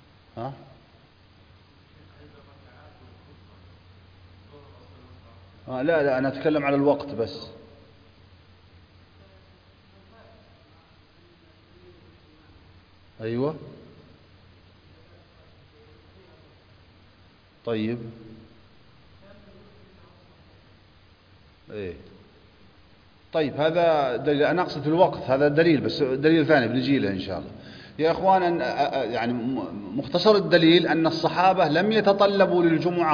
ها؟ لا لا، أنا أتكلم على الوقت بس. أيوة. طيب. إيه. طيب هذا دليل. أنا أقصد في الوقت، هذا دليل، بس دليل ثاني بنجي له إن شاء الله يا إخوان. يعني مختصر الدليل أن الصحابة لم يتطلبوا للجمعة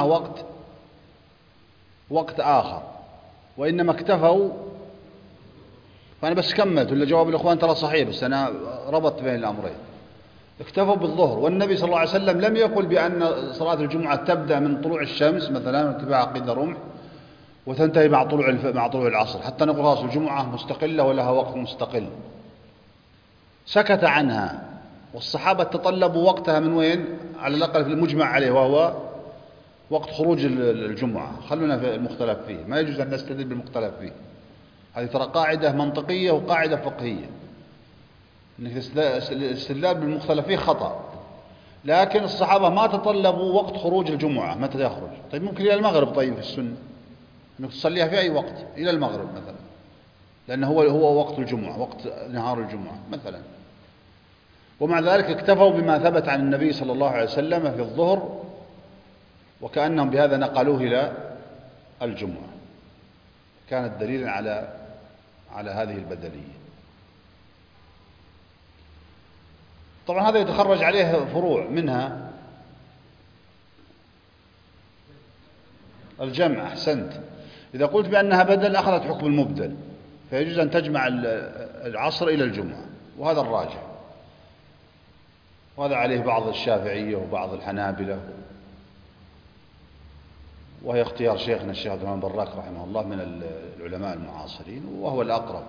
وقت آخر، وإنما اكتفوا. فأنا بس كملت، ولا جواب الإخوان ترى صحيح، بس أنا ربطت بين الأمرين. اكتفوا بالظهر، والنبي صلى الله عليه وسلم لم يقل بأن صلاة الجمعة تبدأ من طلوع الشمس مثلا ارتفاع قيد رمح وتنتهي مع طلوع العصر، حتى نقول خلاص الجمعة مستقلة ولها وقت مستقل. سكت عنها، والصحابة تطلبوا وقتها من وين؟ على الأقل في المجمع عليه، وهو وقت خروج الجمعة. خلونا في المختلف فيه، ما يجوز أن نستدل بالمختلف فيه. هذه ترى قاعدة منطقية وقاعدة فقهية، أنك الاستدلال بالمختلف فيه خطأ. لكن الصحابة ما تطلبوا وقت خروج الجمعة متى يخرج. طيب ممكن إلى المغرب، طيب في السنة أنك تصليها في أي وقت إلى المغرب مثلا، لأنه هو وقت الجمعة، وقت نهار الجمعة مثلا. ومع ذلك اكتفوا بما ثبت عن النبي صلى الله عليه وسلم في الظهر، وكأنهم بهذا نقلوه إلى الجمعة. كانت دليلا على هذه البدلية. طبعا هذا يتخرج عليه فروع، منها الجمع. أحسنت. إذا قلت بأنها بدل أخذت حكم المبدل، فيجوز أن تجمع العصر إلى الجمعة، وهذا الراجح، وهذا عليه بعض الشافعية وبعض الحنابلة، وهي اختيار شيخنا الشيخ عبد الرحمن براك رحمه الله من العلماء المعاصرين، وهو الأقرب.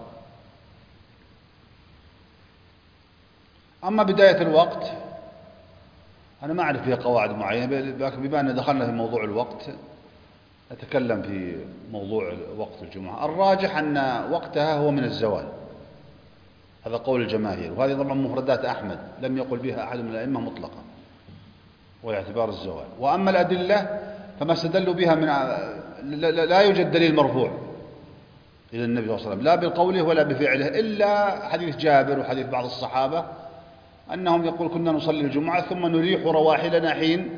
أما بداية الوقت أنا ما أعرف فيها قواعد معينة، لكن بما أن دخلنا في موضوع الوقت نتكلم في موضوع وقت الجمعة. الراجح أن وقتها هو من الزوال، هذا قول الجماهير، وهذه طبعا مفردات أحمد لم يقل بها أحد من الأئمة مطلقا، واعتبار الزوال. وأما الأدلة فما استدلوا بها لا يوجد دليل مرفوع إلى النبي صلى الله عليه وسلم، لا بقوله ولا بفعله، إلا حديث جابر وحديث بعض الصحابة أنهم يقول كنا نصلي الجمعة ثم نريح رواحلنا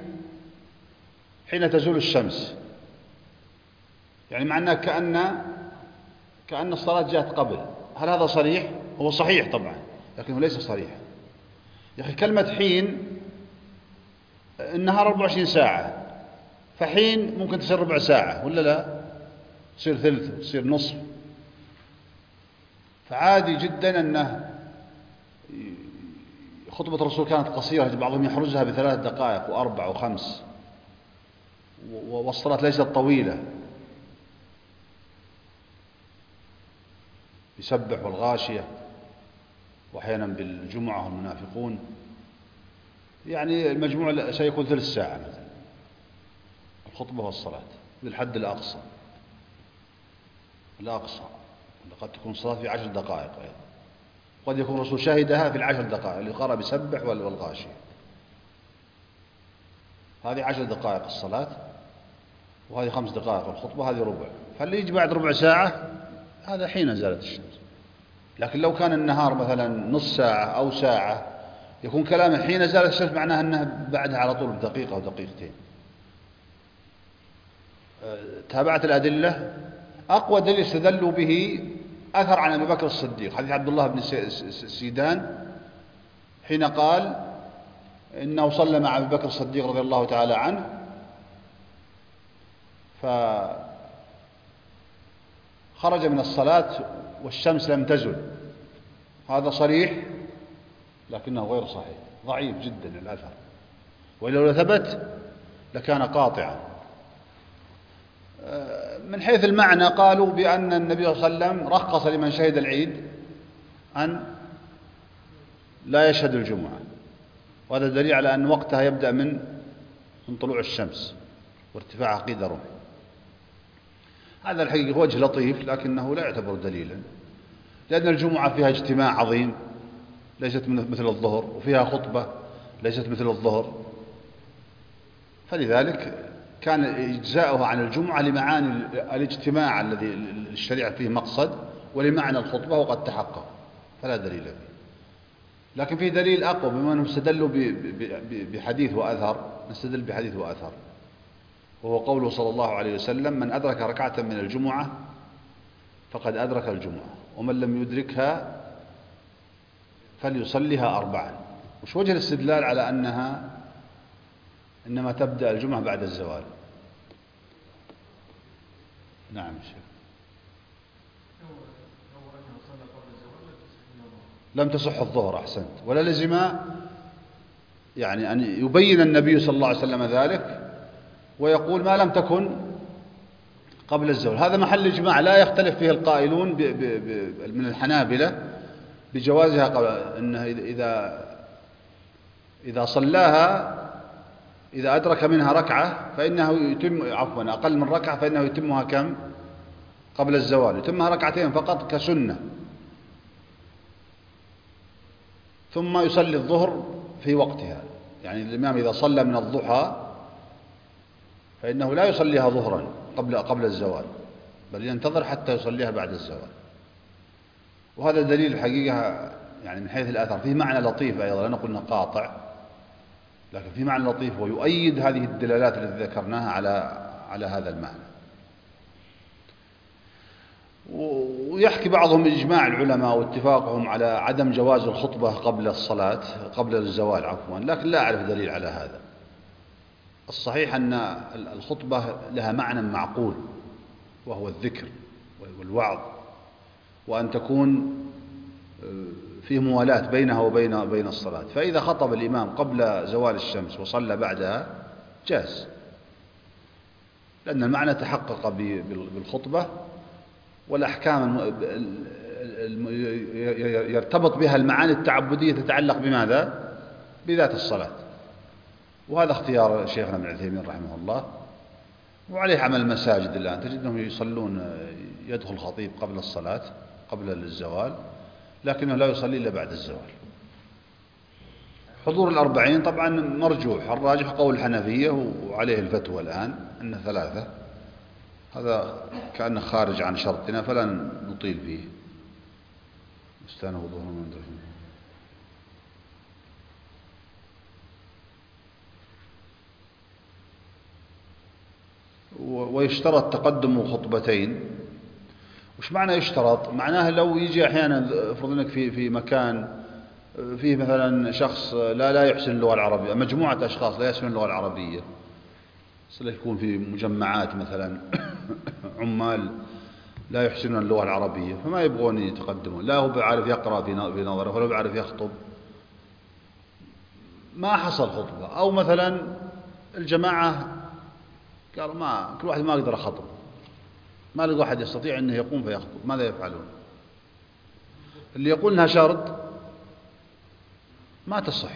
حين تزول الشمس، يعني معناه كأن الصلاة جاءت قبل. هل هذا صريح؟ هو صحيح طبعا، لكنه ليس صريح. يا أخي كلمة حين، النهار 24 ساعة، فحين ممكن تصير ربع ساعة ولا لا، تصير ثلث، تصير نصف. فعادي جدا أنه خطبة الرسول كانت قصيرة، بعضهم يحرزها ب3 دقائق و4 و5، والصلاة ليست طويلة. يسبح والغاشية، وأحيانا بالجمعة والمنافقون، يعني المجموع سيكون 3 ساعة مثلا الخطبة والصلاة بالحد الأقصى. قد تكون الصلاة في 10 دقائق أيضا، قد يكون الرسول شهدها في 10 دقائق اللي قرأ بسبح والغاشية. هذه 10 دقائق الصلاة، وهذه 5 دقائق الخطبة، هذه ربع. فاللي يجي بعد ربع ساعة هذا حين زالت الشمس. لكن لو كان النهار مثلا نص ساعة أو ساعة يكون كلامه حين زالت الشمس، معناها أنها بعدها على طول بدقيقة أو دقيقتين. تابعت الأدلة. أقوى دليل استدلوا به أثر عن أبي بكر الصديق، حديث عبد الله بن سيدان حين قال إنه صلى مع أبي بكر الصديق رضي الله تعالى عنه، فخرج من الصلاة والشمس لم تزل. هذا صريح لكنه غير صحيح، ضعيف جدا الأثر، ولو ثبت لكان قاطعا. من حيث المعنى قالوا بأن النبي صلى الله عليه وسلم رخص لمن شهد العيد أن لا يشهد الجمعة، وهذا دليل على أن وقتها يبدأ من طلوع الشمس وارتفاع قيد رمح. هذا الحقيقة وجه لطيف، لكنه لا يعتبر دليلا، لأن الجمعة فيها اجتماع عظيم ليست مثل الظهر، وفيها خطبة ليست مثل الظهر، فلذلك كان إجزاؤه عن الجمعة لمعاني الاجتماع الذي الشريعة فيه مقصد، ولمعنى الخطبة وقد تحقق، فلا دليل فيه. لكن فيه دليل أقوى، بما أنهم استدلوا بحديث وأثر، نستدل بحديث وأثر، وهو قوله صلى الله عليه وسلم: من أدرك ركعة من الجمعة فقد أدرك الجمعة، ومن لم يدركها فليصليها 4. وش وجه الاستدلال على أنها إنما تبدأ الجمعة بعد الزوال؟ نعم شيخ. لم تصح الظهر، أحسنت. ولا لزم يعني أن يبين النبي صلى الله عليه وسلم ذلك ويقول ما لم تكن قبل الزوال. هذا محل إجماع لا يختلف فيه القائلون من الحنابلة بجوازها قبل، أنه إذا صلاها، إذا أدرك منها ركعة فإنه يتم، عفوا أقل من ركعة فإنه يتمها كم؟ قبل الزوال، يتمها ركعتين فقط كسنة، ثم يصلي الظهر في وقتها. يعني الإمام إذا صلى من الضحى فإنه لا يصليها ظهرا قبل الزوال، بل ينتظر حتى يصليها بعد الزوال. وهذا دليل الحقيقة يعني من حيث الآثار فيه معنى لطيف أيضا، لا نقول أنه قاطع، لكن فيه معنى لطيف ويؤيد هذه الدلالات التي ذكرناها على هذا المعنى. ويحكي بعضهم إجماع العلماء واتفاقهم على عدم جواز الخطبة قبل الصلاة، قبل الزوال عفوا، لكن لا أعرف دليل على هذا. الصحيح أن الخطبة لها معنى معقول، وهو الذكر والوعظ، وأن تكون في موالاة بينها وبين الصلاة. فإذا خطب الإمام قبل زوال الشمس وصلى بعدها جاز، لأن المعنى تحقق بالخطبة، والأحكام يرتبط بها المعاني التعبدية تتعلق بماذا؟ بذات الصلاة. وهذا اختيار شيخنا ابن عثيمين رحمه الله، وعليه عمل المساجد الآن، تجدهم يصلون، يدخل خطيب قبل الصلاة قبل الزوال، لكنه لا يصلي إلا بعد الزوال. حضور الأربعين طبعا مرجوح، الراجح قول الحنفية وعليه الفتوى الآن أن 3. هذا كأنه خارج عن شرطنا فلا نطيل فيه. استانه ظهر من درهم. ويشترط تقدم خطبتين. وش معنى يشترط؟ معناه لو يجي أحيانا افرض انك في مكان فيه مثلا شخص لا يحسن اللغة العربية، مجموعة أشخاص لا يحسنون اللغة العربية، يكون في مجمعات مثلا عمال لا يحسنون اللغة العربية، فما يبغون يتقدمون، لا هو بعرف يقرأ في نظره ولا بعرف يخطب، ما حصل خطبة. أو مثلا الجماعة قالوا ما كل واحد ما يقدر يخطب، ما لقوا أحد يستطيع أنه يقوم فيخطب، ماذا يفعلون؟ اللي يقول أنها شرط ما تصح،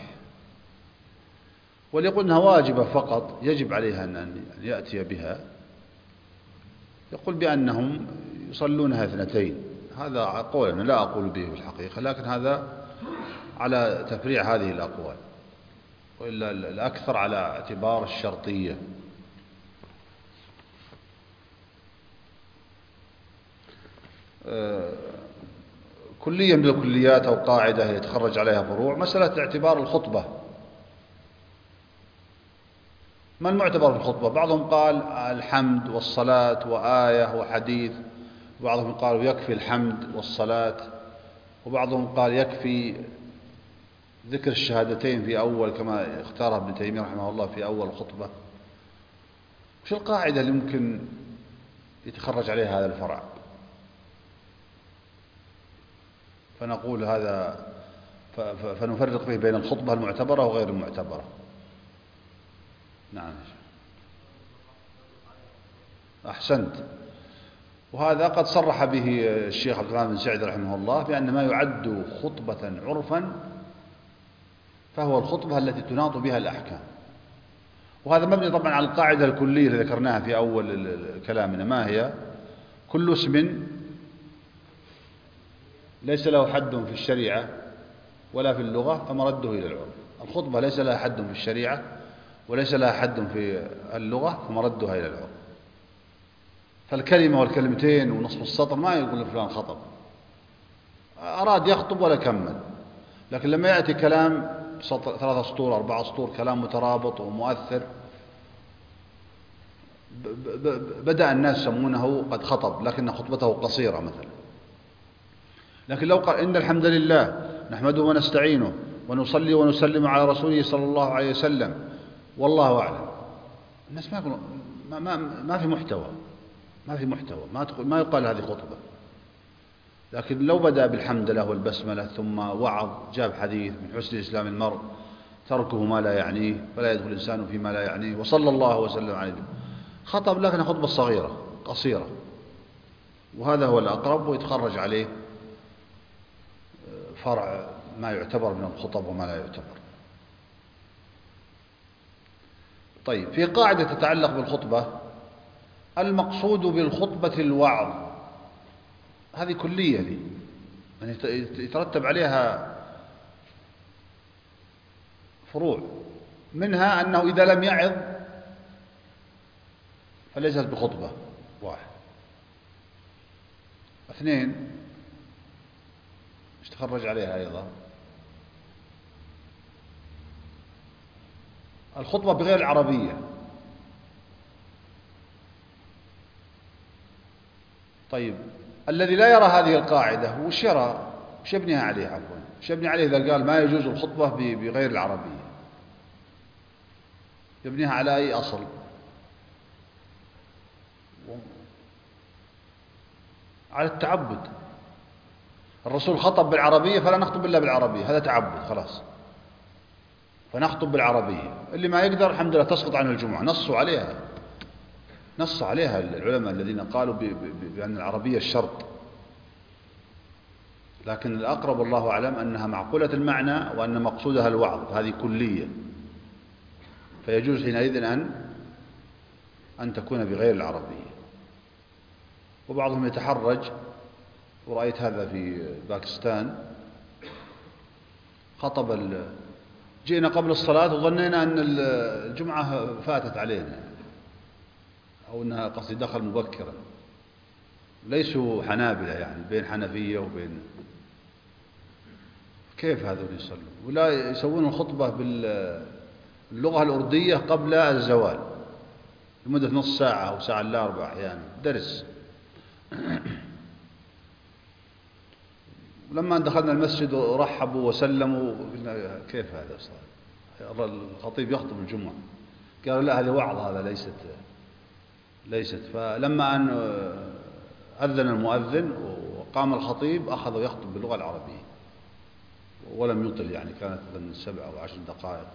واللي يقول أنها واجبة فقط يجب عليها أن يأتي بها، يقول بأنهم يصلونها 2. هذا قول أنا لا أقول به بالحقيقة، لكن هذا على تفريع هذه الأقوال، وإلا الأكثر على اعتبار الشرطية. كلية من الكليات أو قاعدة يتخرج عليها فروع، مسألة اعتبار الخطبة. ما المعتبر في الخطبة؟ بعضهم قال الحمد والصلاة وآية وحديث، وبعضهم قالوا يكفي الحمد والصلاة، وبعضهم قال يكفي ذكر الشهادتين في أول، كما اختارها ابن تيمية رحمه الله في أول خطبة. وش القاعدة اللي ممكن يتخرج عليها هذا الفرع؟ فنقول هذا فنفرق فيه بين الخطبة المعتبرة وغير المعتبرة. نعم أحسنت. وهذا قد صرح به الشيخ عبد الرحمن بن سعيد رحمه الله بأن ما يعد خطبة عرفا فهو الخطبة التي تناط بها الأحكام، وهذا مبني طبعا على القاعدة الكلية اللي ذكرناها في أول كلامنا، ما هي؟ كل اسم ليس له حد في الشريعة ولا في اللغة فمرده إلى العرف. الخطبة ليس لها حد في الشريعة وليس لها حد في اللغة فمردها إلى العرف. فالكلمة والكلمتين ونصف السطر ما يقول فلان خطب، أراد يخطب ولا كمل. لكن لما يأتي كلام 3 سطور 4 سطور كلام مترابط ومؤثر بدأ الناس يسمونه قد خطب، لكن خطبته قصيرة مثلا. لكن لو قال إن الحمد لله نحمده ونستعينه ونصلي ونسلم على رسوله صلى الله عليه وسلم والله أعلم، الناس ما يقولون ما في محتوى، ما يقال هذه خطبة. لكن لو بدأ بالحمد لله والبسملة ثم وعظ، جاب حديث من حسن إسلام المرء تركه ما لا يعنيه فلا يدخل الإنسان فيما لا يعنيه، وصلى الله وسلم عليه، خطب لكن خطبة صغيرة قصيرة، وهذا هو الأقرب، ويتخرج عليه فرع ما يعتبر من الخطب وما لا يعتبر. طيب، في قاعدة تتعلق بالخطبة: المقصود بالخطبة الوعظ. هذه كلية لي، يعني يترتب عليها فروع، منها أنه إذا لم يعظ فليست بخطبة، 1. 2 ايش تخرج عليها أيضا؟ الخطبة بغير العربية. طيب، الذي لا يرى هذه القاعدة وش يرى؟ وش يبنيها عليه؟ عفوا، وش يبني عليه إذا قال ما يجوز الخطبة بغير العربية؟ يبنيها على أي أصل؟ على التعبد. الرسول خطب بالعربية فلا نخطب إلا بالعربية، هذا تعبد خلاص، فنخطب بالعربية. اللي ما يقدر الحمد لله تسقط عنه الجمعة. نص عليها العلماء الذين قالوا بأن العربية الشرط، لكن الأقرب والله أعلم أنها معقولة المعنى وأن مقصودها الوعظ، هذه كلية، فيجوز حينئذ أن تكون بغير العربية. وبعضهم يتحرج، ورأيت هذا في باكستان، خطب جئنا قبل الصلاة وظنينا أن الجمعة فاتت علينا، أو أنها قصدي دخل مبكرا. ليسوا حنابلة يعني، بين حنفية وبين، كيف هذول يصلوا؟ ولا يسوون الخطبة باللغة الأردية قبل الزوال لمدة نص ساعة أو ساعة إلا 4 أحيانا درس. ولما دخلنا المسجد ورحبوا وسلموا قلنا كيف هذا صار؟ الخطيب يخطب الجمعة. قالوا لا، هذه وعظ، هذا ليست. فلما أن أذن المؤذن وقام الخطيب أخذ يخطب باللغة العربية ولم يطل، يعني كانت من 7 أو 10 دقائق.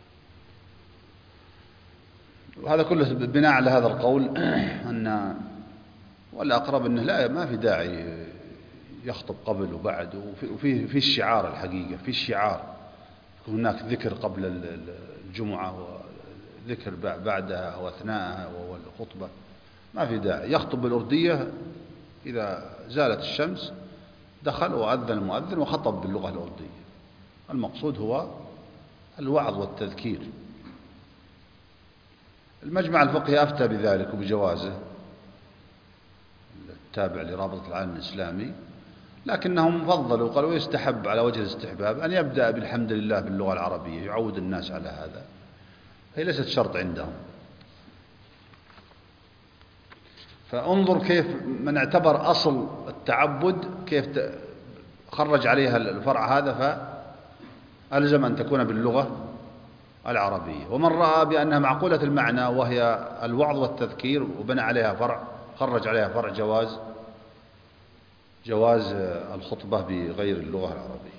وهذا كله بناء على هذا القول أن والأقرب أنه لا، ما في داعي يخطب قبل وبعد. وفي الشعار، الحقيقة في الشعار، هناك ذكر قبل الجمعة وذكر بعدها أو أثناءها والخطبة. ما في داعي يخطب بالأردية، إذا زالت الشمس دخل وأذن المؤذن وخطب باللغة الأردية. المقصود هو الوعظ والتذكير. المجمع الفقهي أفتى بذلك وبجوازه، التابع لرابطة العالم الإسلامي، لكنهم فضلوا قالوا يستحب على وجه الاستحباب أن يبدأ بالحمد لله باللغة العربية، يعود الناس على هذا. هي ليست شرط عندهم. فانظر كيف من اعتبر أصل التعبد كيف خرج عليها الفرع هذا، فألزم أن تكون باللغة العربية. ومن رأى بأنها معقولة المعنى وهي الوعظ والتذكير وبنى عليها فرع، خرج عليها فرع جواز الخطبة بغير اللغة العربية.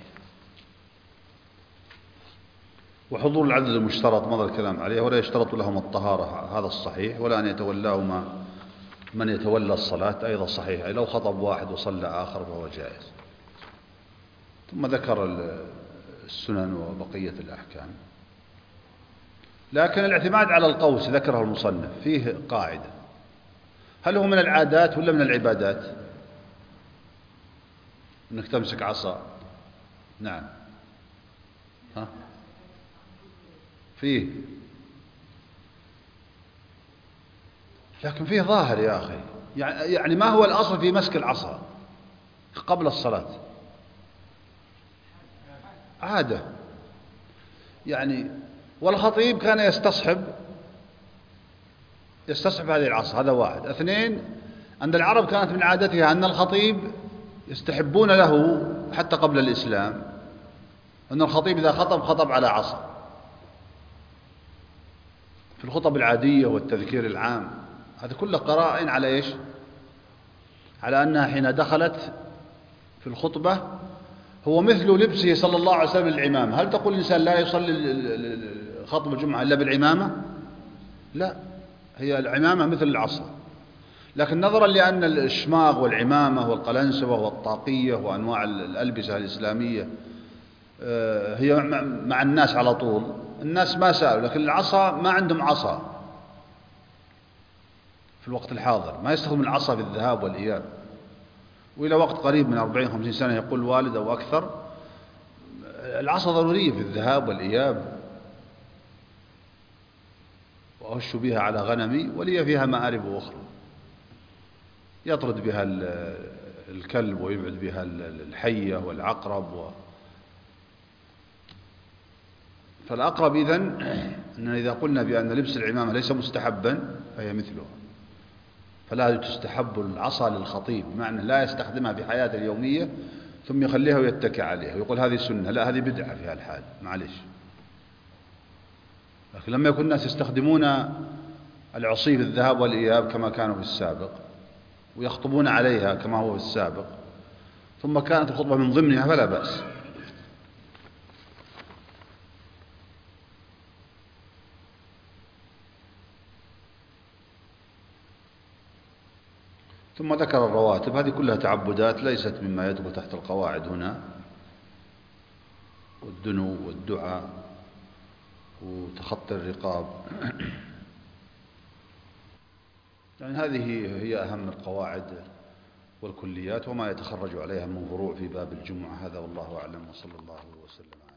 وحضور العدد المشترط مضى الكلام عليه، ولا يشترط لهم الطهارة، هذا الصحيح، ولا أن يتولاهما من يتولى الصلاة، أيضا صحيح، لو خطب واحد وصلى آخر فهو جائز. ثم ذكر السنن وبقية الأحكام. لكن الاعتماد على القوس ذكره المصنف فيه قاعدة: هل هو من العادات ولا من العبادات؟ انك تمسك عصا. نعم، فيه لكن فيه ظاهر يا أخي، يعني ما هو الأصل في مسك العصا قبل الصلاة؟ عادة يعني. والخطيب كان يستصحب هذه العصا، هذا واحد. اثنين، أن العرب كانت من عادتها أن الخطيب يستحبون له حتى قبل الإسلام أن الخطيب إذا خطب على عصا في الخطب العادية والتذكير العام. هذا كله قرائن على إيش؟ على أنها حين دخلت في الخطبة هو مثل لبسه صلى الله عليه وسلم العمامة. هل تقول الإنسان لا يصلي خطب الجمعة إلا بالعمامة؟ لا، هي العمامة مثل العصا، لكن نظرا لأن الشماغ والعمامة والقلنسوة والطاقية وأنواع الألبسة الإسلامية هي مع الناس على طول، الناس ما سألوا. لكن العصا ما عندهم عصا في الوقت الحاضر، ما يستخدم العصا في الذهاب والإياب. وإلى وقت قريب من 40-50 سنة يقول والد أو أكثر العصا ضرورية في الذهاب والإياب، وأهش بها على غنمي ولي فيها مآرب أخرى، يطرد بها الكلب ويبعد بها الحية والعقرب فالأقرب إذن أننا إذا قلنا بأن لبس العمامة ليس مستحبا فهي مثلها، فلا تستحب العصا للخطيب، بمعنى لا يستخدمها في حياته اليومية ثم يخليها ويتكئ عليها ويقول هذه سنة، لا، هذه بدعة في هالحال، معلش. لكن لما يكون الناس يستخدمون العصي في الذهاب والإياب كما كانوا في السابق، ويخطبون عليها كما هو في السابق، ثم كانت الخطبة من ضمنها، فلا بأس. ثم ذكر الرواتب، هذه كلها تعبدات ليست مما يدخل تحت القواعد هنا، والدنو والدعاء وتخطي الرقاب. يعني هذه هي أهم القواعد والكليات وما يتخرج عليها من فروع في باب الجمعة. هذا والله أعلم، وصلى الله وسلم.